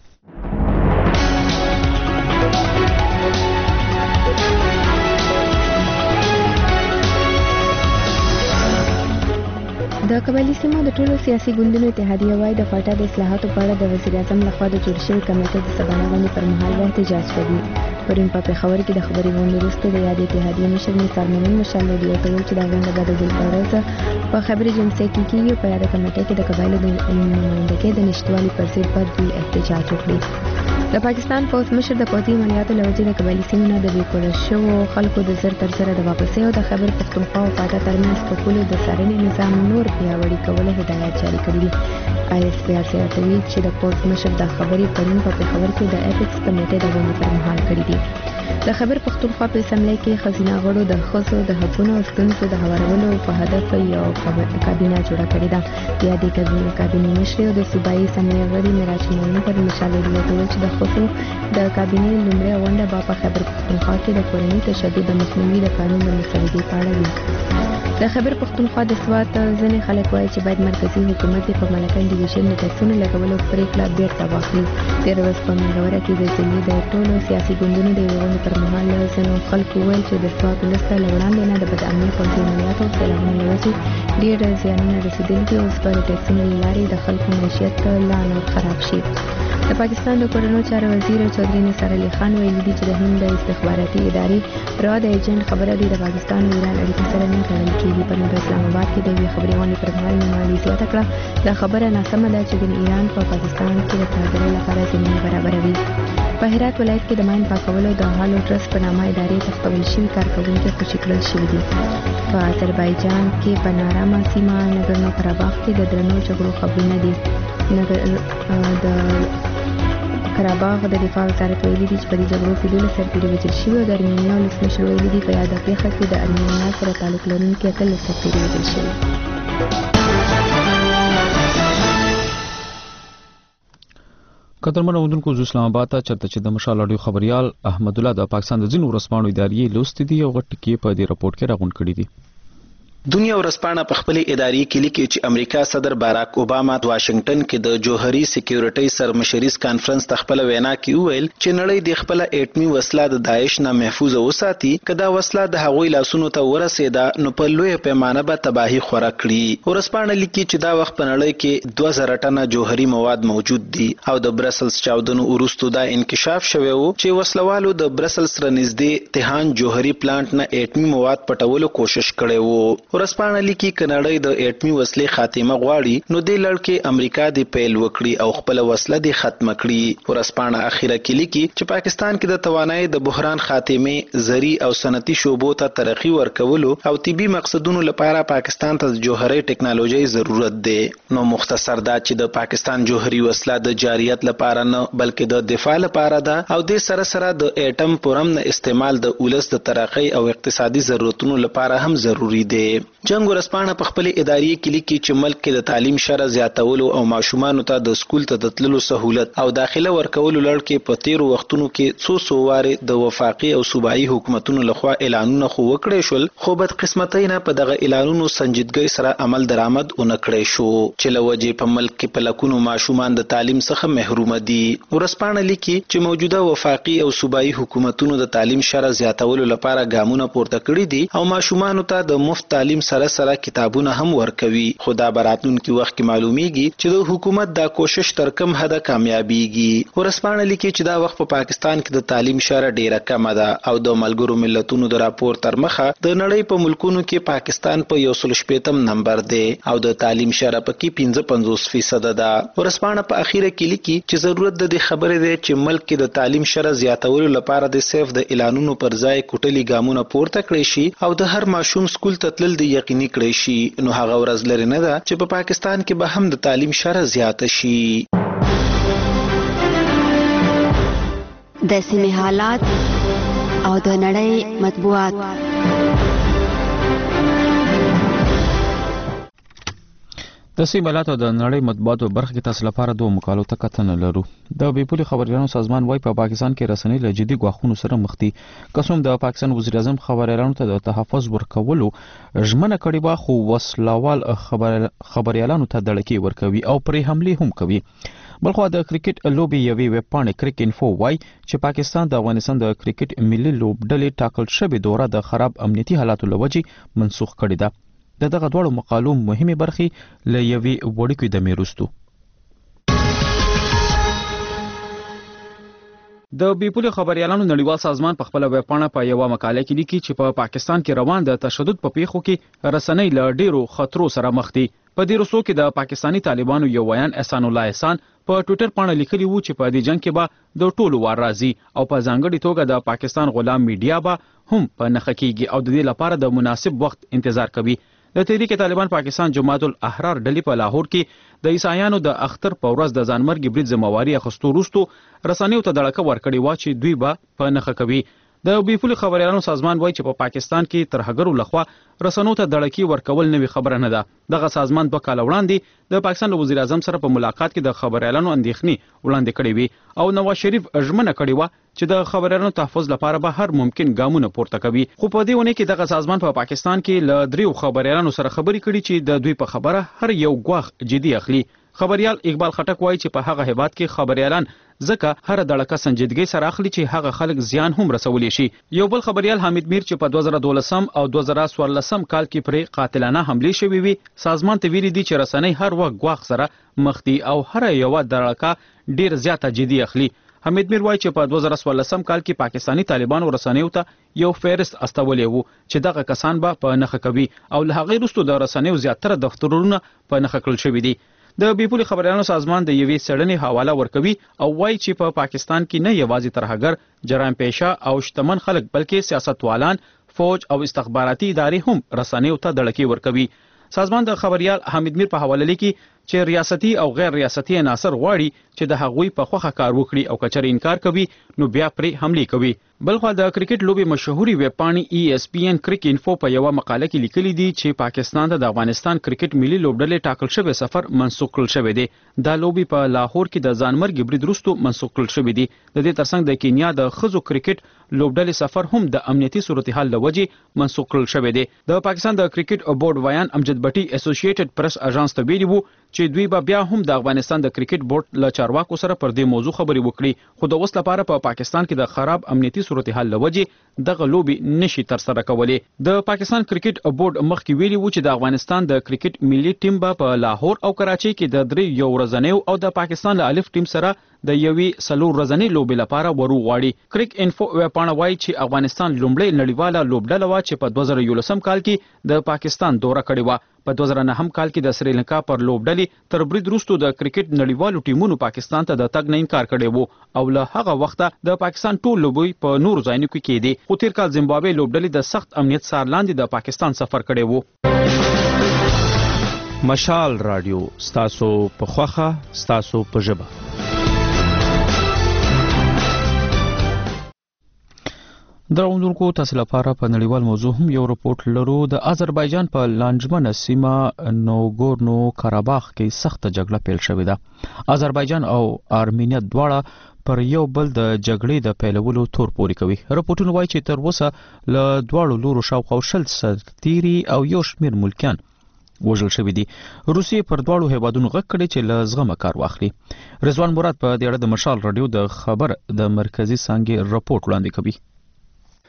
د قبایلی سیمو د ټولو سیاسي ګوندونو اتحادیه وايي د فاټا د اصلاحاتو په اړه د وزیر اعظم لخوا د جوړ شوې کمیټې د سبانه غونډې پر مهال احتجاج کوي. پرون په پېښور کې د خبري غونډې وروسته د یادې اتحادیې مشر نثار مومن مشال ریډیو ته ویل چې دا غونډه به د ګل پرز په خبري جلسه کې کیږي او په یاده کمیټې کې د قبایلو د نمائندګۍ د نشټوالي پر ضد پر دوی احتجاج وکړي. د پاکستان پوځ مشر د پوځي عملیاتو له وجې د قبایلي سیمو نه د بېکوره شوو خلکو د زر تر زره د واپسۍ او د خیبر پښتونخوا او فاټا ترمنځ په پولو د څارنې نظام نور پیاوړي کولو هدایات جاري کړي دي. ISPR زیاتوي چې د پوځ مشر دا خبرې پرون په پېښور کې د اپیکس کمیټې د غونډې پر مهال کړې دي. د خیبر پښتونخوا په اسمبلی کې ښځینه غړو د ښځو د حقونو او ستونزو د هوارولو په هدف یو کابینه جوړه کړې ده. د یادې کابینې مشرې او د صوبایي اسمبلی غړي معراج مومن پر مشال ریډیو ته ویل چې د ښځو د کابینې لومړۍ غونډه به په خیبر پښتونخوا کې د کورني تشدد د مخنیوي د قانون د مسودې په اړه وي. د خیبر پښتونخوا د سوات ځینې خلک وایي چې باید مرکزی حکومت په ملکن ډیویژن د ټکسونو لګولو پریکړه بیرته واخلي. تېره ورځ په منګوره کې د ضلعې د ټولو سیاسي ګوندونو د یوې غونډې پر مهال ځینو خلکو وویل چې د سوات ولس ته له وړاندې نه د بد امنۍ پوځي عملیاتو او سیلابونو له وجې ډېر زیانونه رسېدلي دي. اوس به د ټکسونو له لارې د خلکو معیشت لا نور خراب شي. د پاکستان د کورنو چارو وزیر چودھری نثار علي خان ویلي دي چې د هند د استخباراتي ادارې را د ایجنټ خبره دی د پاکستان او ایران اړیکې سره نه تړل کېږي. په اسلام آباد کې د یوې خبري غونډې پر مهال نوموړي زیاته کړه دا خبره ناسمه ده چې د ایران په پاکستان کې د ترهګرۍ لپاره زمینه برابروي. په هرات ولایت کې د ماین پاکولو د هالو ټرست په نامه ادارې تختول شوي کارکوونکي خوشي کړل شوي دي. په آذربایجان کې په نارامه سیمه نګورنو قرهباغ کې د درنو جګړو خبرونه دي. د قرهباغ د دفاع وزارت ویلي دي چې په دې جګړو کې 12 سرتیري وژل شوي او د ارمینیا ولسمشر ویلي دي په یاده پیښه کې د ارمینیا سره تعلق لرونکي 13 سرتیري وژل شوي. قدرمن اوردونکو اسلام آباد ته چرته چې د مشال اډیو خبريال احمد الله د پاکستان د ځینو ورسپانو ادارې لوستې دي او غټ کې په دې رپورت کې راغونډ کړي دي. دنیا ورسپانه په خپل اداري کې لیکي چې امریکا صدر باراک اوباما د واشنگټن کې د جوهري سکیورټي سرمشریز کانفرنس تخپل وینا کې ویل چې نړۍ د خپل اټمي وسله د داعش نه محفوظ وساتي کدا وسله د هغوی لاسونو ته ورسېده نو په لوی پیمانه به تباہي خورا کړي. ورسپانه لیکي چې دا وخت په نړۍ کې 2000 ټنه جوهري مواد موجود دي او د برسلز چاودنو وروسته دا انکشاف شوی و چې وسلوالو د برسلز سره نږدې تهان جوهري پلانټ نه اټمي مواد پټولو کوشش کړي وو. ورسپانه لیکي کنړۍ د اټمي وسلې خاتمه غواړي نو د لړکې امریکا د پیل وکړي او خپل وسله د ختم کړي. ورسپانه اخیره کې لیکي چې پاکستان کې د توانایي د بحران خاتمه زری او صنعتي شوبو ته ترقی ورکولو او طبي مقصدونو لپاره پاکستان ته جوهري ټکنالوژي ضرورت دی. نو مختصر دا چې د پاکستان جوهري وسله د جاریت لپاره نه بلکې د دفاع لپاره ده او د سره سره د اټم پرم نه استعمال د اولس د ترقی او اقتصادي ضرورتونو لپاره هم ضروری دی. جنگ ورسپانه په خپل اداري کې لیکي چې ملک کې د تعلیم شره زیاتولو او ماشومان ته د سکول ته تللو سہولت او داخله ورکولو لړ کې په تیر وختونو کې څو واره د وفاقي او صوبایي حکومتونو لخوا اعلانونه خو وکړي شول خو بد قسمتۍ نه په دغه اعلانونو سنجیدګۍ سره عمل درآمد اونکړي شو چې لوجه په ملک کې په لکونو ماشومان د تعلیم څخه محروم دي. ورسپانه لیکي چې موجوده وفاقي او صوبایي حکومتونو د تعلیم شره زیاتولو لپاره ګامونه پورته کړي دي او ماشومان ته د مفت تعلیم تعلیم سره سره کتابونه هم ورکوي. خو دا براتلونکي وخت کې معلومیږي چې د حکومت دا کوشش تر کم حده کامیابیږي. ورسپانه لیکي چې دا وخت په پاکستان کې د تعلیم شرح ډیره کمه ده او د ملګرو ملتونو د راپور تر مخه د نړۍ په ملکونو کې پاکستان په 180 نمبر دی او د تعلیم شرح پکې 55% ده. ورسپانه په اخیره کې لیکي چې ضرورت د دې خبرې دی چې ملک کې د تعلیم شرح زیاتولو لپاره د صرف د اعلانونو پر ځای کوټلي ګامونه پورته کړی شي او د هر ماشوم سکول ته تلل د یقیني کړی شي. نو هغه ورځ لري نه ده چې په پاکستان کې به هم د تعلیم شرح زیاته شي. د سیمې حالات او د نړۍ مطبوعات. د سیمې حالات او د نړۍ مطبوعاتو برخه کې تاسو لپاره دوه مقالو ته کتنه لرو. د بیپولي خبريالانو سازمان وايي په پاکستان کې رسنۍ له جدي ګواښونو سره مخ دي. قسم د پاکستان وزیر اعظم خبريالانو ته د تحفظ ورکولو ژمنه کړې و خو وسلوال خبريالانو ته دړکې ورکوي او پرې حمله هم کوي. بلخو د کرکټ لوبي یوې ویب پاڼې کرک انفو وايي چې پاکستان د افغانستان د کرکټ ملي لوبډلې ټاکل شوی دوره د خراب امنیتي حالاتو لوجې منسوخ کړې ده. دغه دوړو مقالو مهمه برخې له یوې وړوکې د میروستو. د بیپولي خبريالانو نړیوال سازمان په خپل ویب پاڼه په یو مقاله کې لیکي چې په پاکستان کې روان د تشدد په پیښو کې رسنۍ له ډیرو خطرو سره مخ دي. په دې رسو کې د پاکستانی طالبانو یو ویان احسان الله احسان په ټوئیټر باندې لیکلی وو چې په دې جنگ کې به د ټولو وار راځي او په ځانګړي توګه د پاکستان غلام میډیا به هم په نخښه کېږي او د دې لپاره د مناسب وخت انتظار کوي. د تحریک طالبان پاکستان جماعت الاحرار ډلې په لاهور کې د عیسایانو د اختر په ورځ د ځانمرګي برید ذمہواری اخیستو وروسته رسنیو ته دړکه ورکړې و چې دوی به په نخښه کوي. د بیپولي خبريالانو سازمان وایي چې په پاکستان کې تر هغه لخوا رسنیو ته دړکې ورکول نوې خبره نه ده. دغه سازمان 2 کال وړاندې د پاکستان وزیر اعظم سره په ملاقات کې د خبريالانو اندېښنې وړاندې کړې وي او نواز شریف ژمنه کړې و چې د خبريالانو تحفظ لپاره به هر ممکن ګامونه پورته کوي. خو په دې ونه کې دغه سازمان په پاکستان کې له 3 خبريالانو سره خبرې کړې چې د دوی په خبره هر یو ګواښ جدي اخلي. خبريال اقبال خټک وایي چې په هغه هیواد کې خبريالان ځکه هر دړکه سنجیدګي سره اخلي چې هغه خلک زیان هم رسولي شي. یو بل خبريال حمید میر چې په 2012 او 2014 کال کې پر قاتلانه حمله شوې وي سازمان ته ویلي دي چې رسنۍ هر وخت ګواښ سره مخ دي او هر یو دړکه ډیر زیاته جدي اخلي. حمید میر وایي چې په 2014 کال کې پاکستانی طالبانو رسنیو ته یو فهرست استولې وو چې دغه کسان به په نخښه کوي او له هغې وروسته د رسنیو زیاتره دفترونه په نخښه کړل شوي دي. د بیپولي خبريالانو سازمان د یوې څېړنې حواله ورکوي او وایي چې په پاکستان کې نه یوازې ترهګر جرایم پیشه او شتمن خلک بلکې سیاستوالان فوج او استخباراتي ادارې هم رسنیو ته دړکې ورکوي. سازمان د خبريال حمید میر په حواله لیکي چې ریاستي او غیر ریاستي عناصر غواړي چې د هغوی په خوخه کار وکړي او کچره انکار کوي نو بیا پرې حمله کوي. بلخو د کرکټ لوبي مشهوري ویب پاڼې ESPN کرک انفو په یو مقاله کې لیکلي دي چې پاکستان ته د افغانستان کرکټ ملي لوبډلې ټاکل شوی سفر منسوخ کړل شوی دی. دا لوبي په لاهور کې د ځانمرګي برید وروسته منسوخ کړل شوی دی. د دې ترڅنګ د کینیا د خزو کرکټ لوبډلې سفر هم د امنیتي صورتحال لوجې منسوخ کړل شوی دی. د پاکستان د کرکټ بورډ ویان امجد بټي اسوسییټډ پریس اژانس ته ویلي وو چې دوی به بیا هم د افغانستان د کرکټ بورډ له چارواکو سره پر دې موضوع خبرې وکړي خو د اوس لپاره په پاکستان کې د خراب امنیتي صورتحال لوجې دغه لوبي نشي تر سره کولی. د پاکستان کرکټ بورډ مخکې ویلي وو چې د افغانستان د کرکټ ملي ټیم به په لاهور او کراچۍ کې د 3 ورځنیو او د پاکستان له الف ټیم سره د یوې 4 ورځنۍ لوبې لپاره ورو غواړي. کرک انفو پاڼه وایي چې افغانستان لومړی نړیواله لوبډله وه چې په 2011 کال کې د پاکستان دوره کړې وه. په 2009 کال کې د سریلانکا پر لوبډلې تر برید وروسته د کرکټ نړیوالو ټیمونو پاکستان ته د تګ نه انکار کړی وو او له هغه وخته د پاکستان ټول لوبي په نورو ځایونو کې کېدي. خو تیر کال زیمبابوې لوبډلې د سخت امنیت څار لاندې د پاکستان سفر کړی وو. مشال رادیو ستاسو په خوخه ستاسو په ژبه. دراوندونکو تاسو لپاره په نړیوال موضوع هم یو رپورټ لرو. د آذربایجان په لانجمنه سیمه نوګورنو کاراباخ کې سخت جګړه پیل شوې ده. آذربایجان او آرمینیا دواړه پر یو بل د جګړې د پیلولو تور پوري کوي. رپورټونه وایي چې تر اوسه له دواړو لورو شاوخوا 60 سرتیري او یو شمېر ملکیان وژل شوي دي. روسیې پر دواړو هیوادونو غږ کړی چې له زغمه کار واخلي. رضوان مراد په دې اړه د مشال رادیو د خبر د مرکزی څانګې رپورټ وړاندې کوي.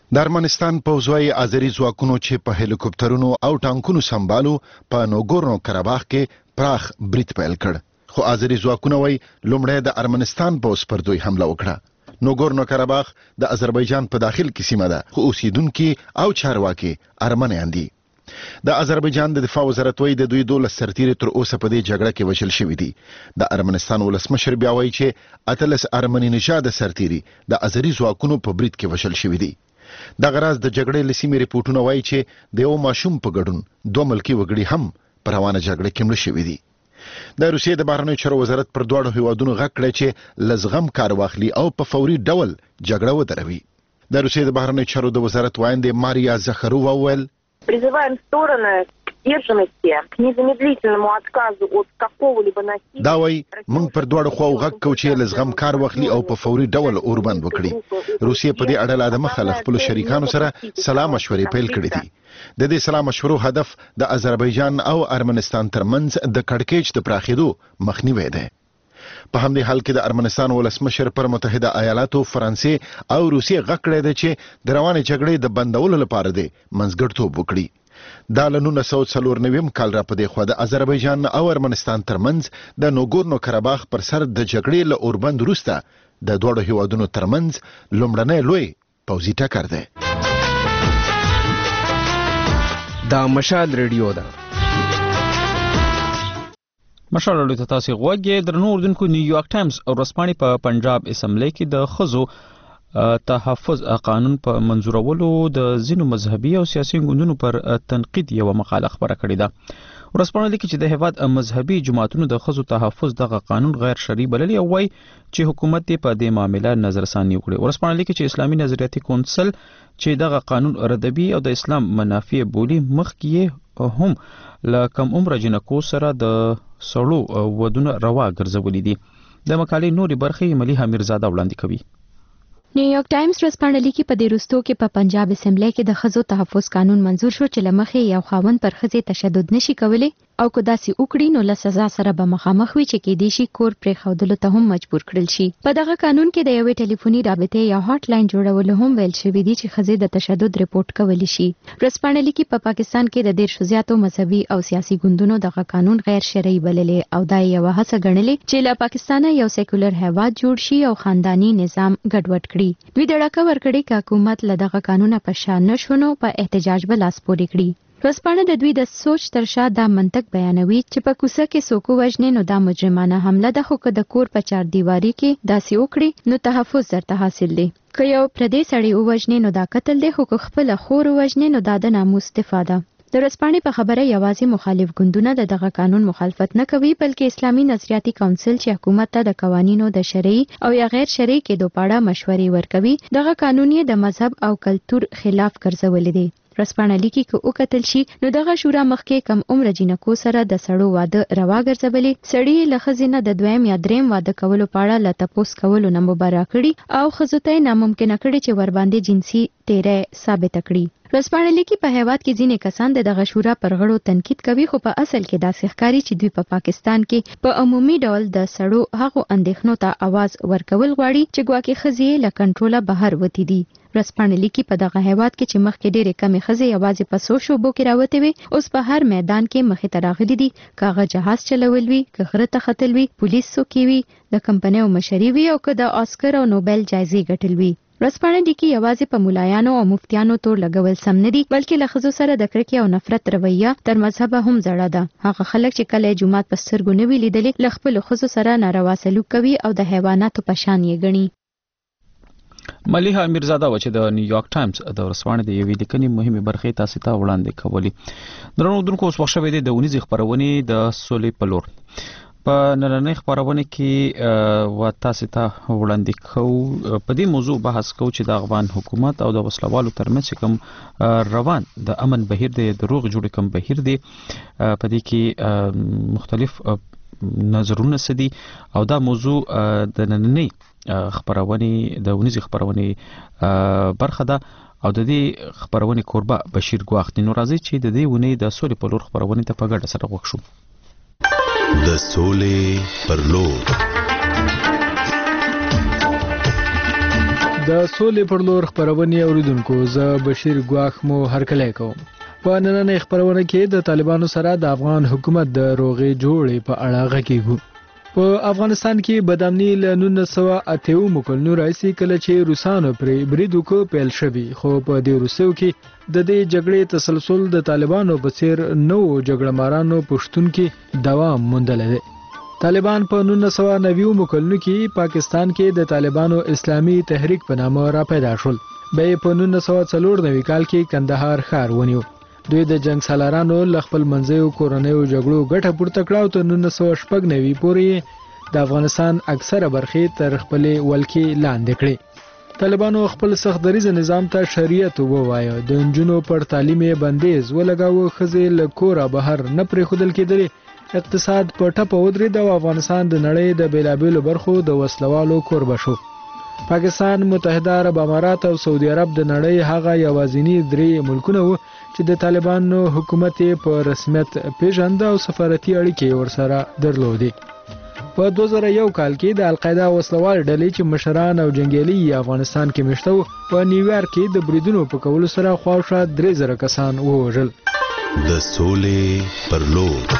د ارمنستان پوځوي آذری ځواکونو چې په هلیکوپټرونو او ټانکونو سمبالو په نوګورنو کراباخ کې پراخ برید پیل کړ، خو آذری ځواکونه وایي لومړی د ارمنستان پوځ پر دوی حمله وکړه. نوګورنو کراباخ د آذربایجان په داخل کې سیمه ده، خو اوسیدونکي او چارواکي ارمنیان دي. د آذربایجان د دفاع وزارت وایي د دوی 12 سرتیري تر اوسه په دې جګړه کې وژل شوي دي. د ارمنستان ولسمشر بیا وایي چې 18 ارمني نژاده سرتیري د آذری ځواکونو په برید کې وژل شوي دي. دغه راز د جګړې لسیمې ریپورتونه وایي چې د یو ماشوم په ګډون 2 ملکي وګړي هم په روانه جګړه کې مړه شوي دي. د روسیې د بهرنیو چارو وزارت پر دواړو هیوادونو غږ کړی چې له زغم کار واخلي او په فوري ډول جګړه ودروي. د روسیې د بهرنیو چارو د وزارت وایندې ماریا زخرووا وویل призываем стороны к сдержанности, к незамедлительному отказу от какого-либо насилия. دا وایي موږ پر دواړو خواو غږ کوو چې له زغم کار واخلي او په فوري ډول اوربند وکړي. روسیې په دې اړه له مخه له خپلو شریکانو سره سلا مشورې پیل کړې دي. د دې سلا مشورو هدف د آذربایجان او ارمنستان ترمنځ د کړکېچ د پراخېدو مخنیوی دی. په همدې حال کې د ارمنستان ولسمشر پر متحده ایالاتو، فرانسې او روسیې غږ کړی دی چې د روانې جګړې د بندولو لپاره دی منځګړیتوب وکړي. دا له 1994 کال را په دې خوا د آذربایجان او ارمنستان ترمنځ د نوګورنو کراباخ پر سر د جګړې له اوربند وروسته د دوړو هیوادونو ترمنځ لومړنی لوی پوځي ټکر دی. دا مشال ریډیو ده. مشال ریډیو ته تاسو غوږی درنو اوردونکو. نیویارک ټایمز ورځپاڼې په پنجاب اسمبلی کې د خزو تحفظ قانون په منظورولو د ځینو مذهبي او سیاسي ګوندونو پر تنقید یو مقاله خبره کړې ده. ورځپاڼه لیکي چې د هیواد مذهبي جماعتونو د خزو تحفظ دغه قانون غیر شرعي بللی او وايي چې حکومت یې په دې معاملې نظرثاني وکړي. ورځپاڼه لیکي چې اسلامي نظریاتي کونسل چې دغه قانون ردوي او د اسلام منافع بولي، مخکې هم له کم عمر جنکو سره د سړو ودونه روا ګرځولي دي. د مقالې نورې برخې مليحه میرزاده وړاندې کوي. نیویارک ټایمز ورځپاڼه لیکي په دې وروستو کې په پنجاب اسمبلی کې د ښځو تحفظ قانون منظور شو چې له مخې یو خاوند پر ښځې تشدد نشي کولی او که داسې وکړي نو له سزا سره به مخامخ وي چې کېدای شي کور پرېښودلو ته هم مجبور کړل شي. په دغه قانون کې د یوې ټلیفوني رابطې یا هاټ لاین جوړولو هم ویل شوي دي چې ښځې د تشدد ریپورټ کولی شي. ورځپاڼه لیکي په پاکستان کې د 10 زیاتو مذهبي او سیاسي ګوندونو دغه قانون غیر شرعي بللی او دا یوه هڅه ګڼلې چې له پاکستانه یو سیکولر هیواد جوړ شي او خاندانی نظام ګډوډ کړي. دوی د ډاکه ورکړې چې حکومت له دغه قانونه په شان نشونو په احتجاج به لاس پورې کړي. ورځپاڼه د دوی د سوچ تر شا دا منطق بیانوي چې په کوڅه کې څوک ووژني نو دا مجرمانه حمله ده، خو که د کور په چار دیواري کې داسې وکړي نو تحفظ درته حاصل دی. که یو پردی سړی ووژني نو دا قتل دی، خو که خپله خور ووژني نو دا د ناموس دفاع ده. د ورځپاڼې په خبره یوازې مخالف ګوندونه د دغه قانون مخالفت نه کوي، بلکې اسلامي نظریاتي کونسل چې حکومت ته د قوانینو د شرعي او یا غیر شرعي کېدو په اړه مشورې ورکوي، دغه قانون یې د مذهب او کلتور خلاف ګرځولی دی. ورځپاڼه لیکي که وکتل شي نو دغه شورا مخکې کم عمر جنکو سره د سړو واده روا ګرځولي، سړي له ښځې نه د دویم یا دریم واده کولو په اړه له تپوس کولو نه مبرا کړي او ښځو ته یې ناممکنه کړي چې ورباندې جنسي تیری ثابته کړي. ورځپاڼه لیکي په هیواد کې ځینې کسان د دغه شورا پر غړو تنقید کوي، خو په اصل کې داسې ښکاري چې دوی په پاکستان کې په عمومي ډول د سړو هغو اندېښنو ته आवाज ورکول غواړي چې ګواکې ښځې له کنټروله بهر وتې دي. ورځپاڼه لیکي په دغه هیواد کې چې مخکې ډېرې کمې ښځې یوازې په څو شعبو کې راوتې وي، اوس په هر میدان کې مخې ته راغلي دي، که هغه جهاز چلول وي، که غره ته ختل وي، پولیس څوکۍ وي، د کمپنیو مشري وي او که د آسکر او نوبل جایزې ګټل وي. ورځپاڼه لیکي یوازې په ملایانو او مفتیانو تور لګول سم نه دي، بلکې له ښځو سره د کرکې او نفرت رویه تر مذهبه هم زړه ده. هغه خلک چې کله جومات په سترګو نه وي لیدلي له خپلو ښځو سره ناروا سلوک کوي او د حیواناتو په شان یې ګڼي. مليحه میرزاده و چې د نیویارک ټایمز د ورځپاڼې د یوې لیکنې مهمه برخې تاسو ته وړاندې کولې. درنو اوردونکو اوس وخت شوی دی د ونیزې خپرونې د سولې په لور. په نننۍ خپرونه کې و تاسو ته وړاندې کوو په دې موضوع بحث کوو چې د افغان حکومت او د وسلوالو ترمنځ کوم روان د امن بهیر دی، د روغ جوړ کوم بهیر دی، په دې کې مختلف نظرونه سدي او دا موضوع د نننۍ خپرونې د ونیزې خپرونې برخه ده او د دې خپرونې کوربه بشیر ګواخت. نو راځي چې د دې ونې د سولې په لور خپرونې ته په ګډه سره غوښ شو. د سولې پر لور. د سولې پر لور خبرونه اوریدونکو زه بشیر ګواخ مو هرکلی کوم. په نننۍ خبرونه کې د طالبانو سره د افغان حکومت د روغې جوړې په اړه غږیږو. په افغانستان کې بدامني له 1980 کلونو راځي کله چې روسانو پرې برید وکړ پیل شوی، خو په دې وروستیو کې د دې جګړې تسلسل د طالبانو په څیر نو جګړه مارانو پښتون کې دوام موندلی دی. طالبان په 1990 کلونو کې پاکستان کې د طالبانو اسلامي تحریک په نامه را پیدا شول. بیا په 1994 کال کې کندهار ښار ونیو. دوی د جنگ سالارانو له خپل منځیو کورنیو جګړو ګټه پورته کړه او تر 1996 پورې د افغانستان اکثره برخې تر خپلې ولکې لاندې کړې. طالبانو خپل سخت دریځ نظام ته شریعت ووایه، د نجونو پر تعلیم بندیز ولګاوه، ښځې له کوره بهر نه پرېښودل کېدلې، اقتصاد په ټپه ودرېد او افغانستان د نړۍ د بیلابیلو برخو د وسلوالو کوربه شو. پاکستان، متحده عرب امارات او سعودي عرب د نړۍ هغه یوازینی 3 ملکونه وو چې د طالبانو حکومت په رسمیت پیژنده او سفارتي اړیکې ورسره درلودې. په 2001 کال کې د القاعده وسلوال ډلې چې مشران او جنگیالي افغانستان کې مشته وو په نیویارک کې د بریدونو په کولو سره خواوشا 3000 کسان ووژل. د سولې پر لور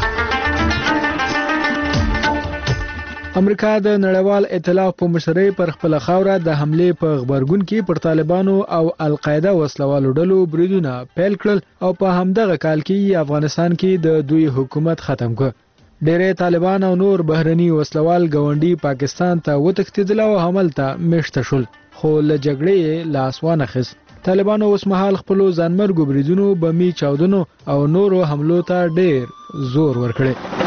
امریکا د نړیوال ائتلاف په مشرۍ پر خپل خاوره د حملې په خبرګون کې پر طالبانو او القاعده وسلوالو ډلو بریدونه پیل کړل او په همدغه کال کې افغانستان کې د دوی حکومت ختم کړ. ډېری طالبان او نور بهرني وسلوال ګاونډي پاکستان ته وتښتېدل او حمل ته میشته شول، خو له جګړې لاس وانخیست. طالبانو اوس مهال خپلو ځانمرګو بریدونو، بمي چاودنو او نورو حملو ته ډېر زور ورکړی.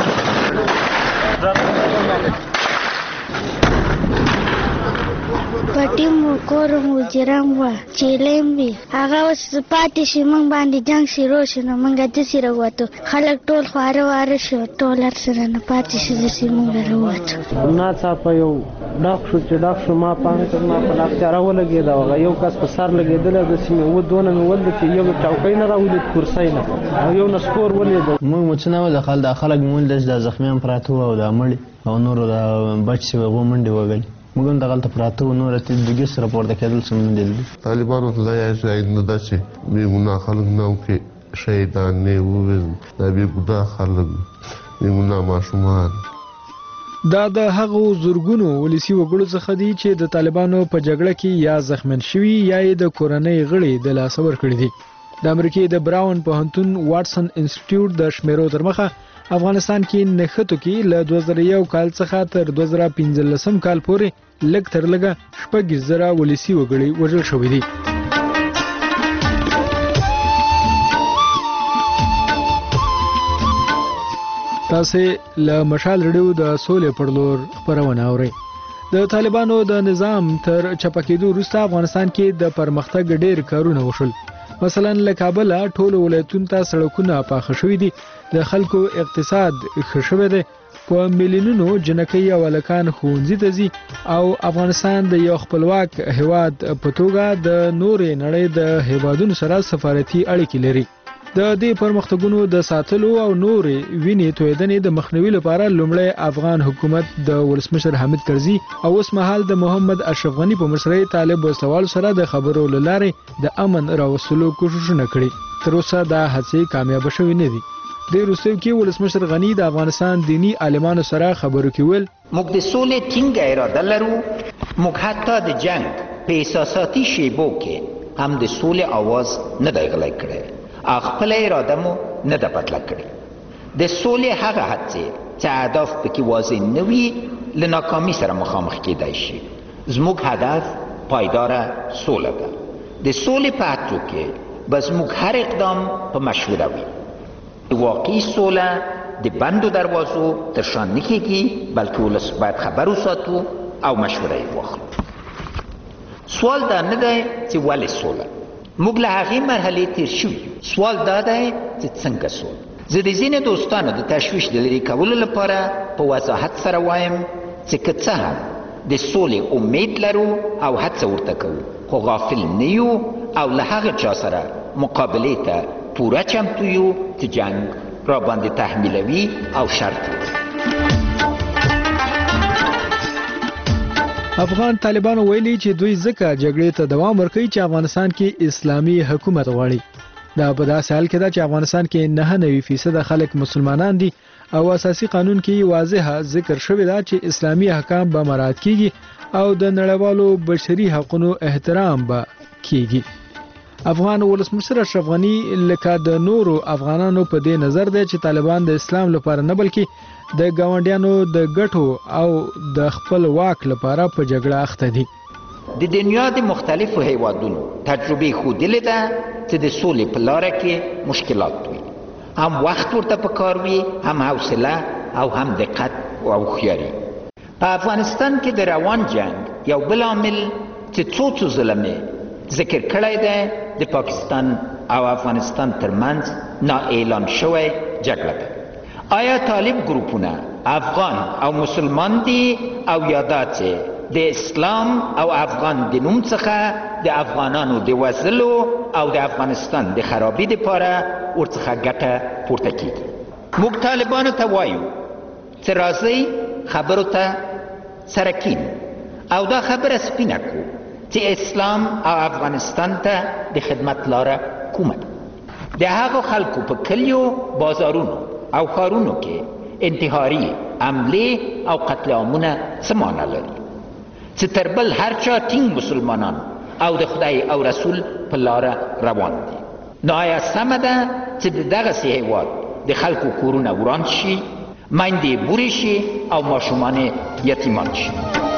پټي مو کور مو جرام و چیلم وی هغه اوس پاتې شي مونږ باندې جنگ شروع شو نو مونږ د سره وته خلک ټول خواره واره شو ټول سره نه پاتې شي د سیمه وروته نه صاحب یو ډاک شو چې ډاک شو ما پانه ما په لاختیار ولګید او یو کس په سر لګیدل د سیمه و دونه مې ول چې یو چوکۍ نه راولید کرسۍ نه او یو نسکور ولید مونږ مڅنه ول خلک مول د زخمیان پراته او د مړي او نور د بچ سی وغو منډي وګل موږ دغلته پراته نور ته د ګس راپور د کېدل سم دي. طالبانو ته یې شاید نه داسي به ګناه خلک نه کې شهیدان نه وو دا به ګناه خلک به ګناه ماشومان. دا د هغو زورګونو ولسی وګړو څخه دي چې د طالبانو په جګړه کې یا زخمن شوي یا د کورنۍ غړي د لاس ور کړی دي. د امریکای د براون پوهنتون واټسن انسټیټیوټ د شمیرو تر مخه افغانستان کې نښتو کې له 2001 کال څخه تر 2015 کال پورې لږ تر لږه 6,000 ولسی وګړي وژل شوي دي. تاسو له مشال رډیو د سولې پر لور خبرونه اورئ. د طالبانو د نظام تر چپکېدو وروسته افغانستان کې د پرمختګ ډېر کارونه وشول. مثلا له کابل ټولو ولایتونو ته سړکونه پاخه شوي دي، د خلکو اقتصاد ښه شوی دی، په میلیونونو جنکۍ او هلکان ښوونځي ته ځي او افغانستان د یو خپلواک هیواد په توګه د نورې نړۍ د هیوادونو سره سفارتي اړیکې لري. د دې پرمختګونو د ساتلو او نورې وینې تویدنې د مخنیوي لپاره لومړی افغان حکومت د ولسمشر حامد کرزي او اوس مهال د محمد اشرف غني په مشرۍ طالب وسوال سره د خبرو له لارې د امن راوستلو کوششونه کړي. تر اوسه دا هڅې کامیاب شوې نه دي. د روسیې کې ولسمشر غني د افغانستان دینی عالمانو سره خبرو کې ویل موږ د سولې ټینګه اراده لرو، موږ حتی د جنگ په احساساتي شیبو کې هم د سولې आवाज نه دی غلی کړی، خپل اراده مو نه ده بدله کړې. د سولې هغه هڅې چې اهداف پکې واضح نه وي له ناکامي سره مخامخ کیدای شي. زموږ هدف پایداره سوله ده. د سولې په هڅو کې به زموږ هر اقدام په مشوره وي. واقعي سوله د بندو دروازو تر شا نه کیږي، بلکې ولس باید خبر وساتو او مشوره یې واخلو. سوال دا نه دی چې ولې سوله، موږ له هغې مرحلې تیر شوي. سوال دا دی چې څنګه سوله. زه د ځینې دوستانو د تشویش د لرې کولو لپاره په وضاحت سره وایم چې که څه هم د سولې امید لرو او هڅه ورته کوو، خو غافل نه یو او له هغه چا سره مقابلې ته پوره چمتو یو چې جنگ را باندې تحمیلوي او شرط وي. افغان طالبانو ویلي چې دوی ځکه جګړې ته دوام ورکوي چې افغانستان کې اسلامي حکومت غواړي. دا په داسې حال کې ده چې افغانستان کې 99% خلک مسلمانان دي او اساسي قانون کې واضح ذکر شوی ده چې اسلامي احکام به مراعات کیږي او د نړیوالو بشري حقوقو احترام به کیږي. افغان ولسمشر اشرف غنی لکه د نورو افغانانو په دې نظر دی چې طالبان د اسلام لپاره نه بلکې د ګاونډیانو د ګټو او د خپل واک لپاره په جګړه اخته دي. د دنیا د مختلفو هیوادونو تجربه ښودلې ده چې د سولې په لاره کې مشکلات وي، هم وخت ورته پکار وي، هم حوصله او هم دقت او هوښیاري. په افغانستان کې د روان جنگ یو بل عامل چې څو ځله ذکر کړی دی د پاکستان او افغانستان ترمنځ نا اعلان شوی جګړه ده. آیا طالب گروپونه افغان او مسلمان دي او یا دا چې د اسلام او افغان د نوم څخه د افغانانو د وژلو او د افغانستان د خرابي دپاره ورڅخه ګټه پورته کیږي؟ موږ طالبانو ته وایو چې راځئ خبرو ته سره کینو او دا خبره سپینه کړو چې اسلام او افغانستان ته د خدمت لاره کومه ده. د هغو خلکو په کلیو، بازارونو او ښارونو کې انتحاري حملې او قتل عامونه څه معنا لري چې تر بل هر چا ټینګ مسلمانان او د خدای او رسول په لاره روان دي. نو آیا سمه ده چې د دغسې هیواد د خلکو کورونه وران شي، میندې بورې شي او ماشومان یتیمان شي؟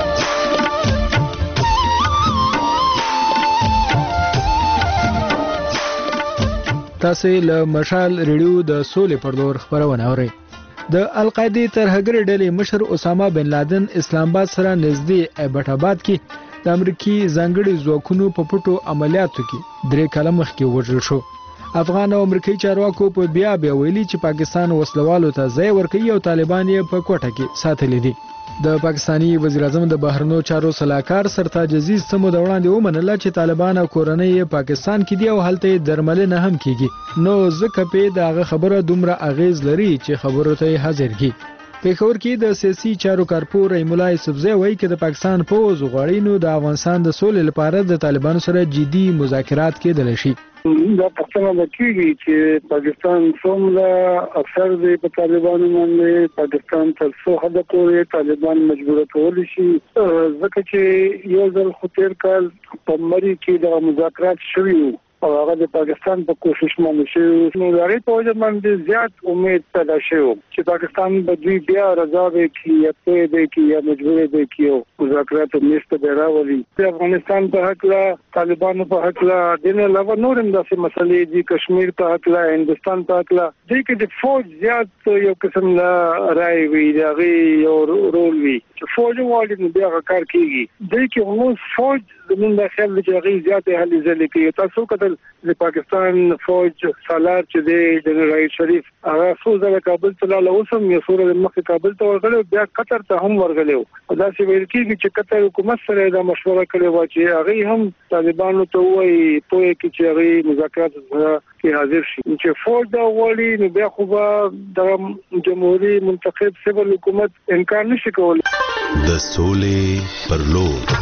تاسو له مشال ریډیو د سولې پر لور خبرونه اورئ. د القاعده ترهګر ډلې مشر اسامه بن لادن اسلام آباد سره نږدې ایبټ آباد کې د امریکای ځانګړي ځواکونو په پټو عملیاتو کې 3 کاله مخکې وژل شو. افغان او امریکایي چارواکو په بیا ویلي چې پاکستان وسلوالو ته ځای ورکوي او طالبان یې په کوټه کې ساتلي دي. د پاکستانی وزیر اعظم د بهرنیو چارو صلاحکار سرتاج عزیز سمو د وړاندې ومنله چې طالبان او کورنۍ پاکستان کې دي او هلته درملنه هم کیږي، نو ځکه په دغه خبره دومره اغیز لري چې خبرو ته حاضر کی. پیښور کې د سیاسي چارو کارپور رحیم الله یوسفزی وایي چې د پاکستان پوز غواړي نو د افغانستان د سولې لپاره د طالبانو سره جدي مذاکرات کېدل شي. دا پښتنه د کیږي چې پاکستان څومره اثر دی په طالبانو باندې، پاکستان تر څو حد پورې طالبان مجبور کول شي، ځکه چې یو ځل خو تیر کال په مری کې د مذاکرات شوي او هغه د پاکستان په کوشش باندې شو، نو هغه په وجه باندې زیات امید پیدا شو چې پاکستان به دوی بیا رضا وکړي یا په دې کې یا مجبور دي کې او مذاکرات مست به راولي. د افغانستان په حق لا طالبانو په حق لا دین علاوه نور هم داسې مسلې دي، کشمیر په حق لا، هندستان په حق لا، دې کې د فوج زیات یو قسم لا راي وي، دغه یو رول وي چې فوج والی نو بیا کار کوي. دې کې نو فوج زمون د خیال چې هغه زیات هلي ځلې کوي. تاسو کتل د پاکستان فوج سالار چې دی جنرال شریف هغه څو ځله کابل ته لاله، اوس هم یو څو ورځې مخکې کابل ته ورغلی، بیا قطر ته هم ورغلی. داسې ویل کېږي چې قطر حکومت سره دا مشوره کړې وه چې هغې هم طالبانو ته ووایي پوه کړي چې هغې مذاکرات کې حاضر شي. چې فوج دا غواړي نو بیا خو به دغه جمهوري منتخب سیول حکومت انکار نشي کولی. د سولې پر لور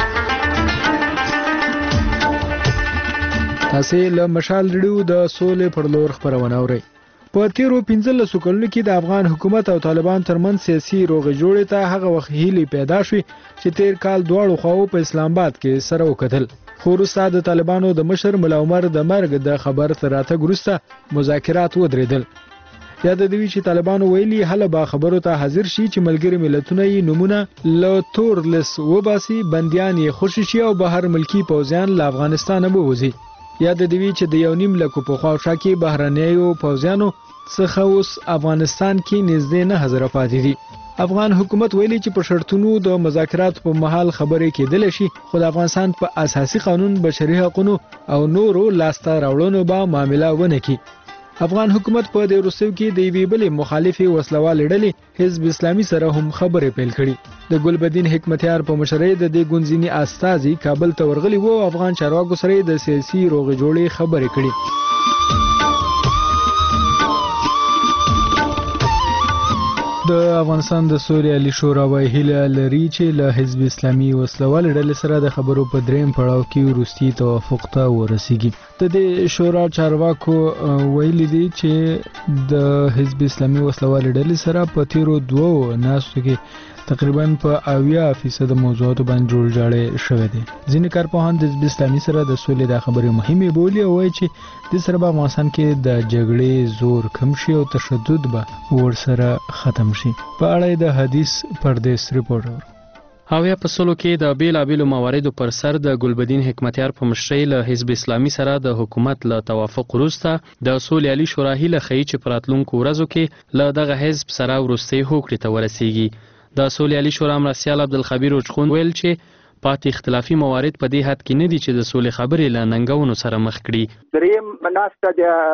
تاسو له مشال ریډیو د سولې پر لور خبرونه اورئ. په تیرو 15 کلونو کې د افغان حکومت او طالبان ترمنځ سیاسي روغې جوړې ته هغه وخت هیلې پیدا شوې چې تیر کال دواړو خواو په اسلام آباد کې سره وکتل، خو وروسته د طالبانو د مشر ملا عمر د مرګ د خبر تر راتګ وروسته مذاکرات ودرېدل. یاد دی چې طالبانو ویلي هله با خبرو ته حاضر شي چې ملګری ملتونه یې نمونه له تور لس وباسي، بندیان یې خوشي شي او بهر ملکی پوځیان له افغانستانه ووځي. یاد دی چې د 1.5 لک په خواوشا کې بهرنیو پوځیانو څخه اوس افغانستان کې نږدې 9000 پاتې دي. افغان حکومت ویلي چې په شرطونو د مذاکرات په محل خبرې کېدل شي، خو د افغانستان په اساسي قانون، بشري حقوقو او نورو لاسته راوړنو به معامله ونه کړي. افغان حکومت په د روسیو کې د یوې بلې مخالفې وسلوالې ډلې حزب اسلامي سره هم خبرې پیل کړي. د ګلبدین حکمتیار په مشرۍ د دې ګوندځینی استازي کابل ته ورغلي وو، افغان چارواکو سره د سیاسي روغې جوړې خبرې کړي. د افغانستان د سولې عالی شورا وايي هیله لري چې له حزب اسلامي وسلوال ډلې سره د خبرو په دریم پړاو کې وروستي توافق ته ورسیږي. د دې شورا چارواکو ویلي دي چې د حزب اسلامي وسلوال ډلې سره په تیرو 2 ناستو کې تقریبا په 80% موضوعاتو باندې جوړ جاړی شوی دی. ځینې کارپوهان د حزب اسلامي سره د سولې د خبرې مهمه بولي او وایي چې د سره په افغانستان کې د جګړې زور کم شي او تشدد به ورسره ختم شي. په اړه د حدیث پردیس ریپورټر هاویا په سلو کې د بیلابیلو مواردو پر سر د ګلبدین حکمتیار په مشرۍ له حزب اسلامي سره د حکومت له توافق وروسته د سولې عالی شورا هیله ښیي چې په راتلونکو ورځو کې له دغه حزب سره وروستۍ هوکړې ته ورسیږي. د سولې عالی شورا مرستیال عبدالخبیر اوچخون ویل چې پاتې اختلافي موارد په دې حد کې نه دي چې د سولې خبرې له ننګونو سره مخ کړي. دریم ناسته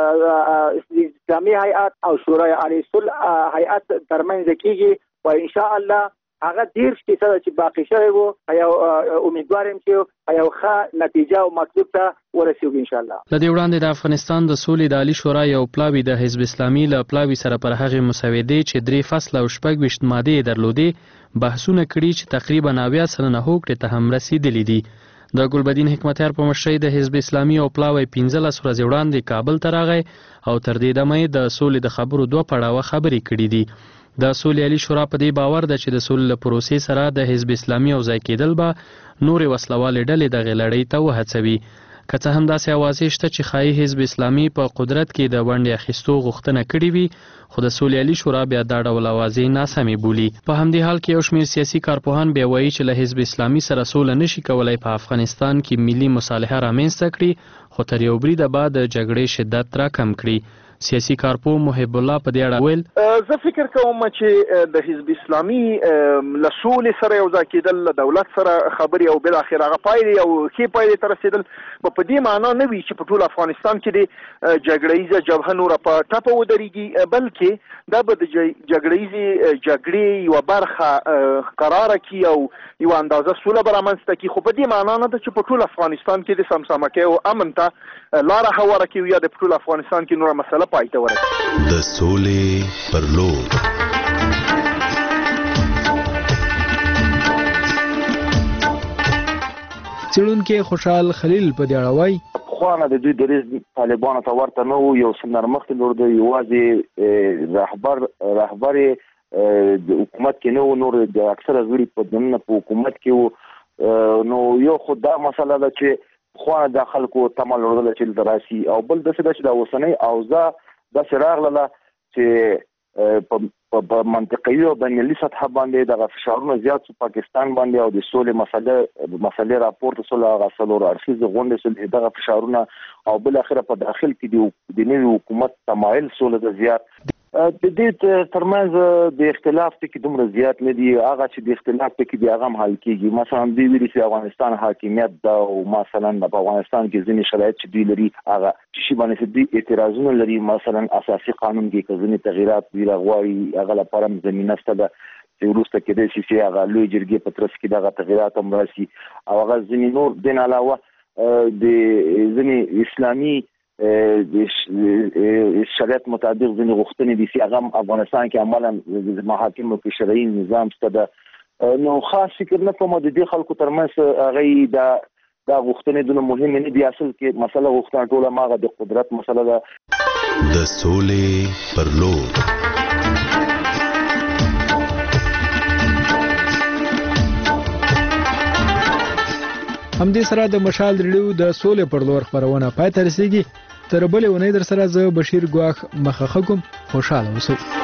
د اسلامي هیئات او شورای عالی صلح هیئات ترمنځ کېږي او ان شاء الله هغه 10% چې باقی شوی وو او امیدوارم چې یو ښه نتیجه او مطلوب ته ورسیږي ان شاء الله. لدې وړاندې د افغانستان د سولې د عالی شورا یو پلاوی د حزب اسلامي له پلاوی سره پر هغه مسودې چې 3 فصل او 26 ماده درلودې بحثونه کړي چې تقریبا 90 سلنه هوکړې ته هم رسیدلې دي. د ګلبدین حکمتیار په مشرۍ د حزب اسلامي او پلاوی 15 ورځې وړاندې کابل ته راغی او تر دې دمه د سولې د خبرو 2 پړاوه خبرې کړې دي. د سولې عالی شورا په دې باور ده چې د سولې له پروسې سره د حزب اسلامي او ځای کېدل به نورې وسلوالې ډلې دغې لړۍ ته وهڅوي. که څه هم داسې اوازې شته چې ښایي حزب اسلامي په قدرت کې د ونډې اخیستو غوښتنه کړې وي خو د سولې عالی شورا بیا دا ډول اوازې ناسمې بولي. په همدې حال کې یو شمېر سیاسي کارپوهان بیا وایي چې له حزب اسلامي سره سوله نشي کولی په افغانستان کې ملي مصالحه رامنځته کړي خو تر یو بریده به د جګړې شدت راکم کړي. سیاسي کارپوه محب الله په دې اړه ویل زه فکر کوم چې د حزب اسلامي له سولې سره یو ځای کېدل له دولت سره خبرې او بالاخره هغه پایلې او ښې پایلې ته رسېدل په دې معنا نه وي چې په ټول افغانستان کې د جګړه جبهه نوره په ټپه ودرېږي بلکې دا به د جګړه جګړې یوه برخه قراره کړي او یوه اندازه سوله به رامنځته کړي خو په دې معنا نه ده چې په ټول افغانستان کې د سمسامکۍ او امن ته لاره هواره کړي یا د ټول افغانستان کې نوره مسله پای ته ورسېږي. د سولې پر لور څېړونکی خوشحال خلیل په دې اړه وایي پخوانه د دوی دریځ طالبانو ته ورته نه و یو څه نرمښت درلود یوازې رهبر د حکومت کې نه و نور د اکثره غړي په دننه په حکومت کې و نو یو خو دا مسله ده چې پخوانه د خلکو تمه لرله چې دلته راسي او بل داسې ده چې دا اوسنۍ اوضاع داسې راغله چې په منطقوي او بینالمللي سطحه باندې دغه فشارونه زیات شو پاکستان باندې او د سولې مسلې راپورته سوله هغه څلور اړخیزه غونډې سولې دغه فشارونه او بل اخره په داخل کې د نوي حکومت تمایل سوله د زیات د دې ترمنځ د اختلاف ټکي دومره زیات نه دي هغه چې د اختلاف ټکي دی هغه هم حل کېږي مثلا دوی ویلي چې افغانستان حاکمیت ده او مثلا په افغانستان کې ځینې شرایط چې دوی لري هغه شي باندې دوی اعتراضونه لري مثلا اساسي قانون کې ځینې تغییرات دوی غواړي هغه لپاره زمینه شته ده چې وروسته کېدای شي چې هغه لوی جرګې په ترڅ کې دغه تغییرات هم راشي او هغه ځینې نور دین علاوه د ځینې اسلامي شریعت مطابق ځینې غوښتنې دي چې هغه افغانستان کې عملا د محاکمو کې شرعي نظام شته ده نو خاص فکر نه کوم د دې خلکو ترمنځ هغه دا غوښتنې دونه مهمه نه دي اصل کې مسله غوښتنه ټوله ماغه د قدرت مسله ده. د سولې پر لور همدې سره د مشال ریډیو د سولې پر لور خبرونه پای ته رسیږي. تر بلې اونۍ در سره زه بشیر ګواخ مخه کوم خوشاله اوسئ.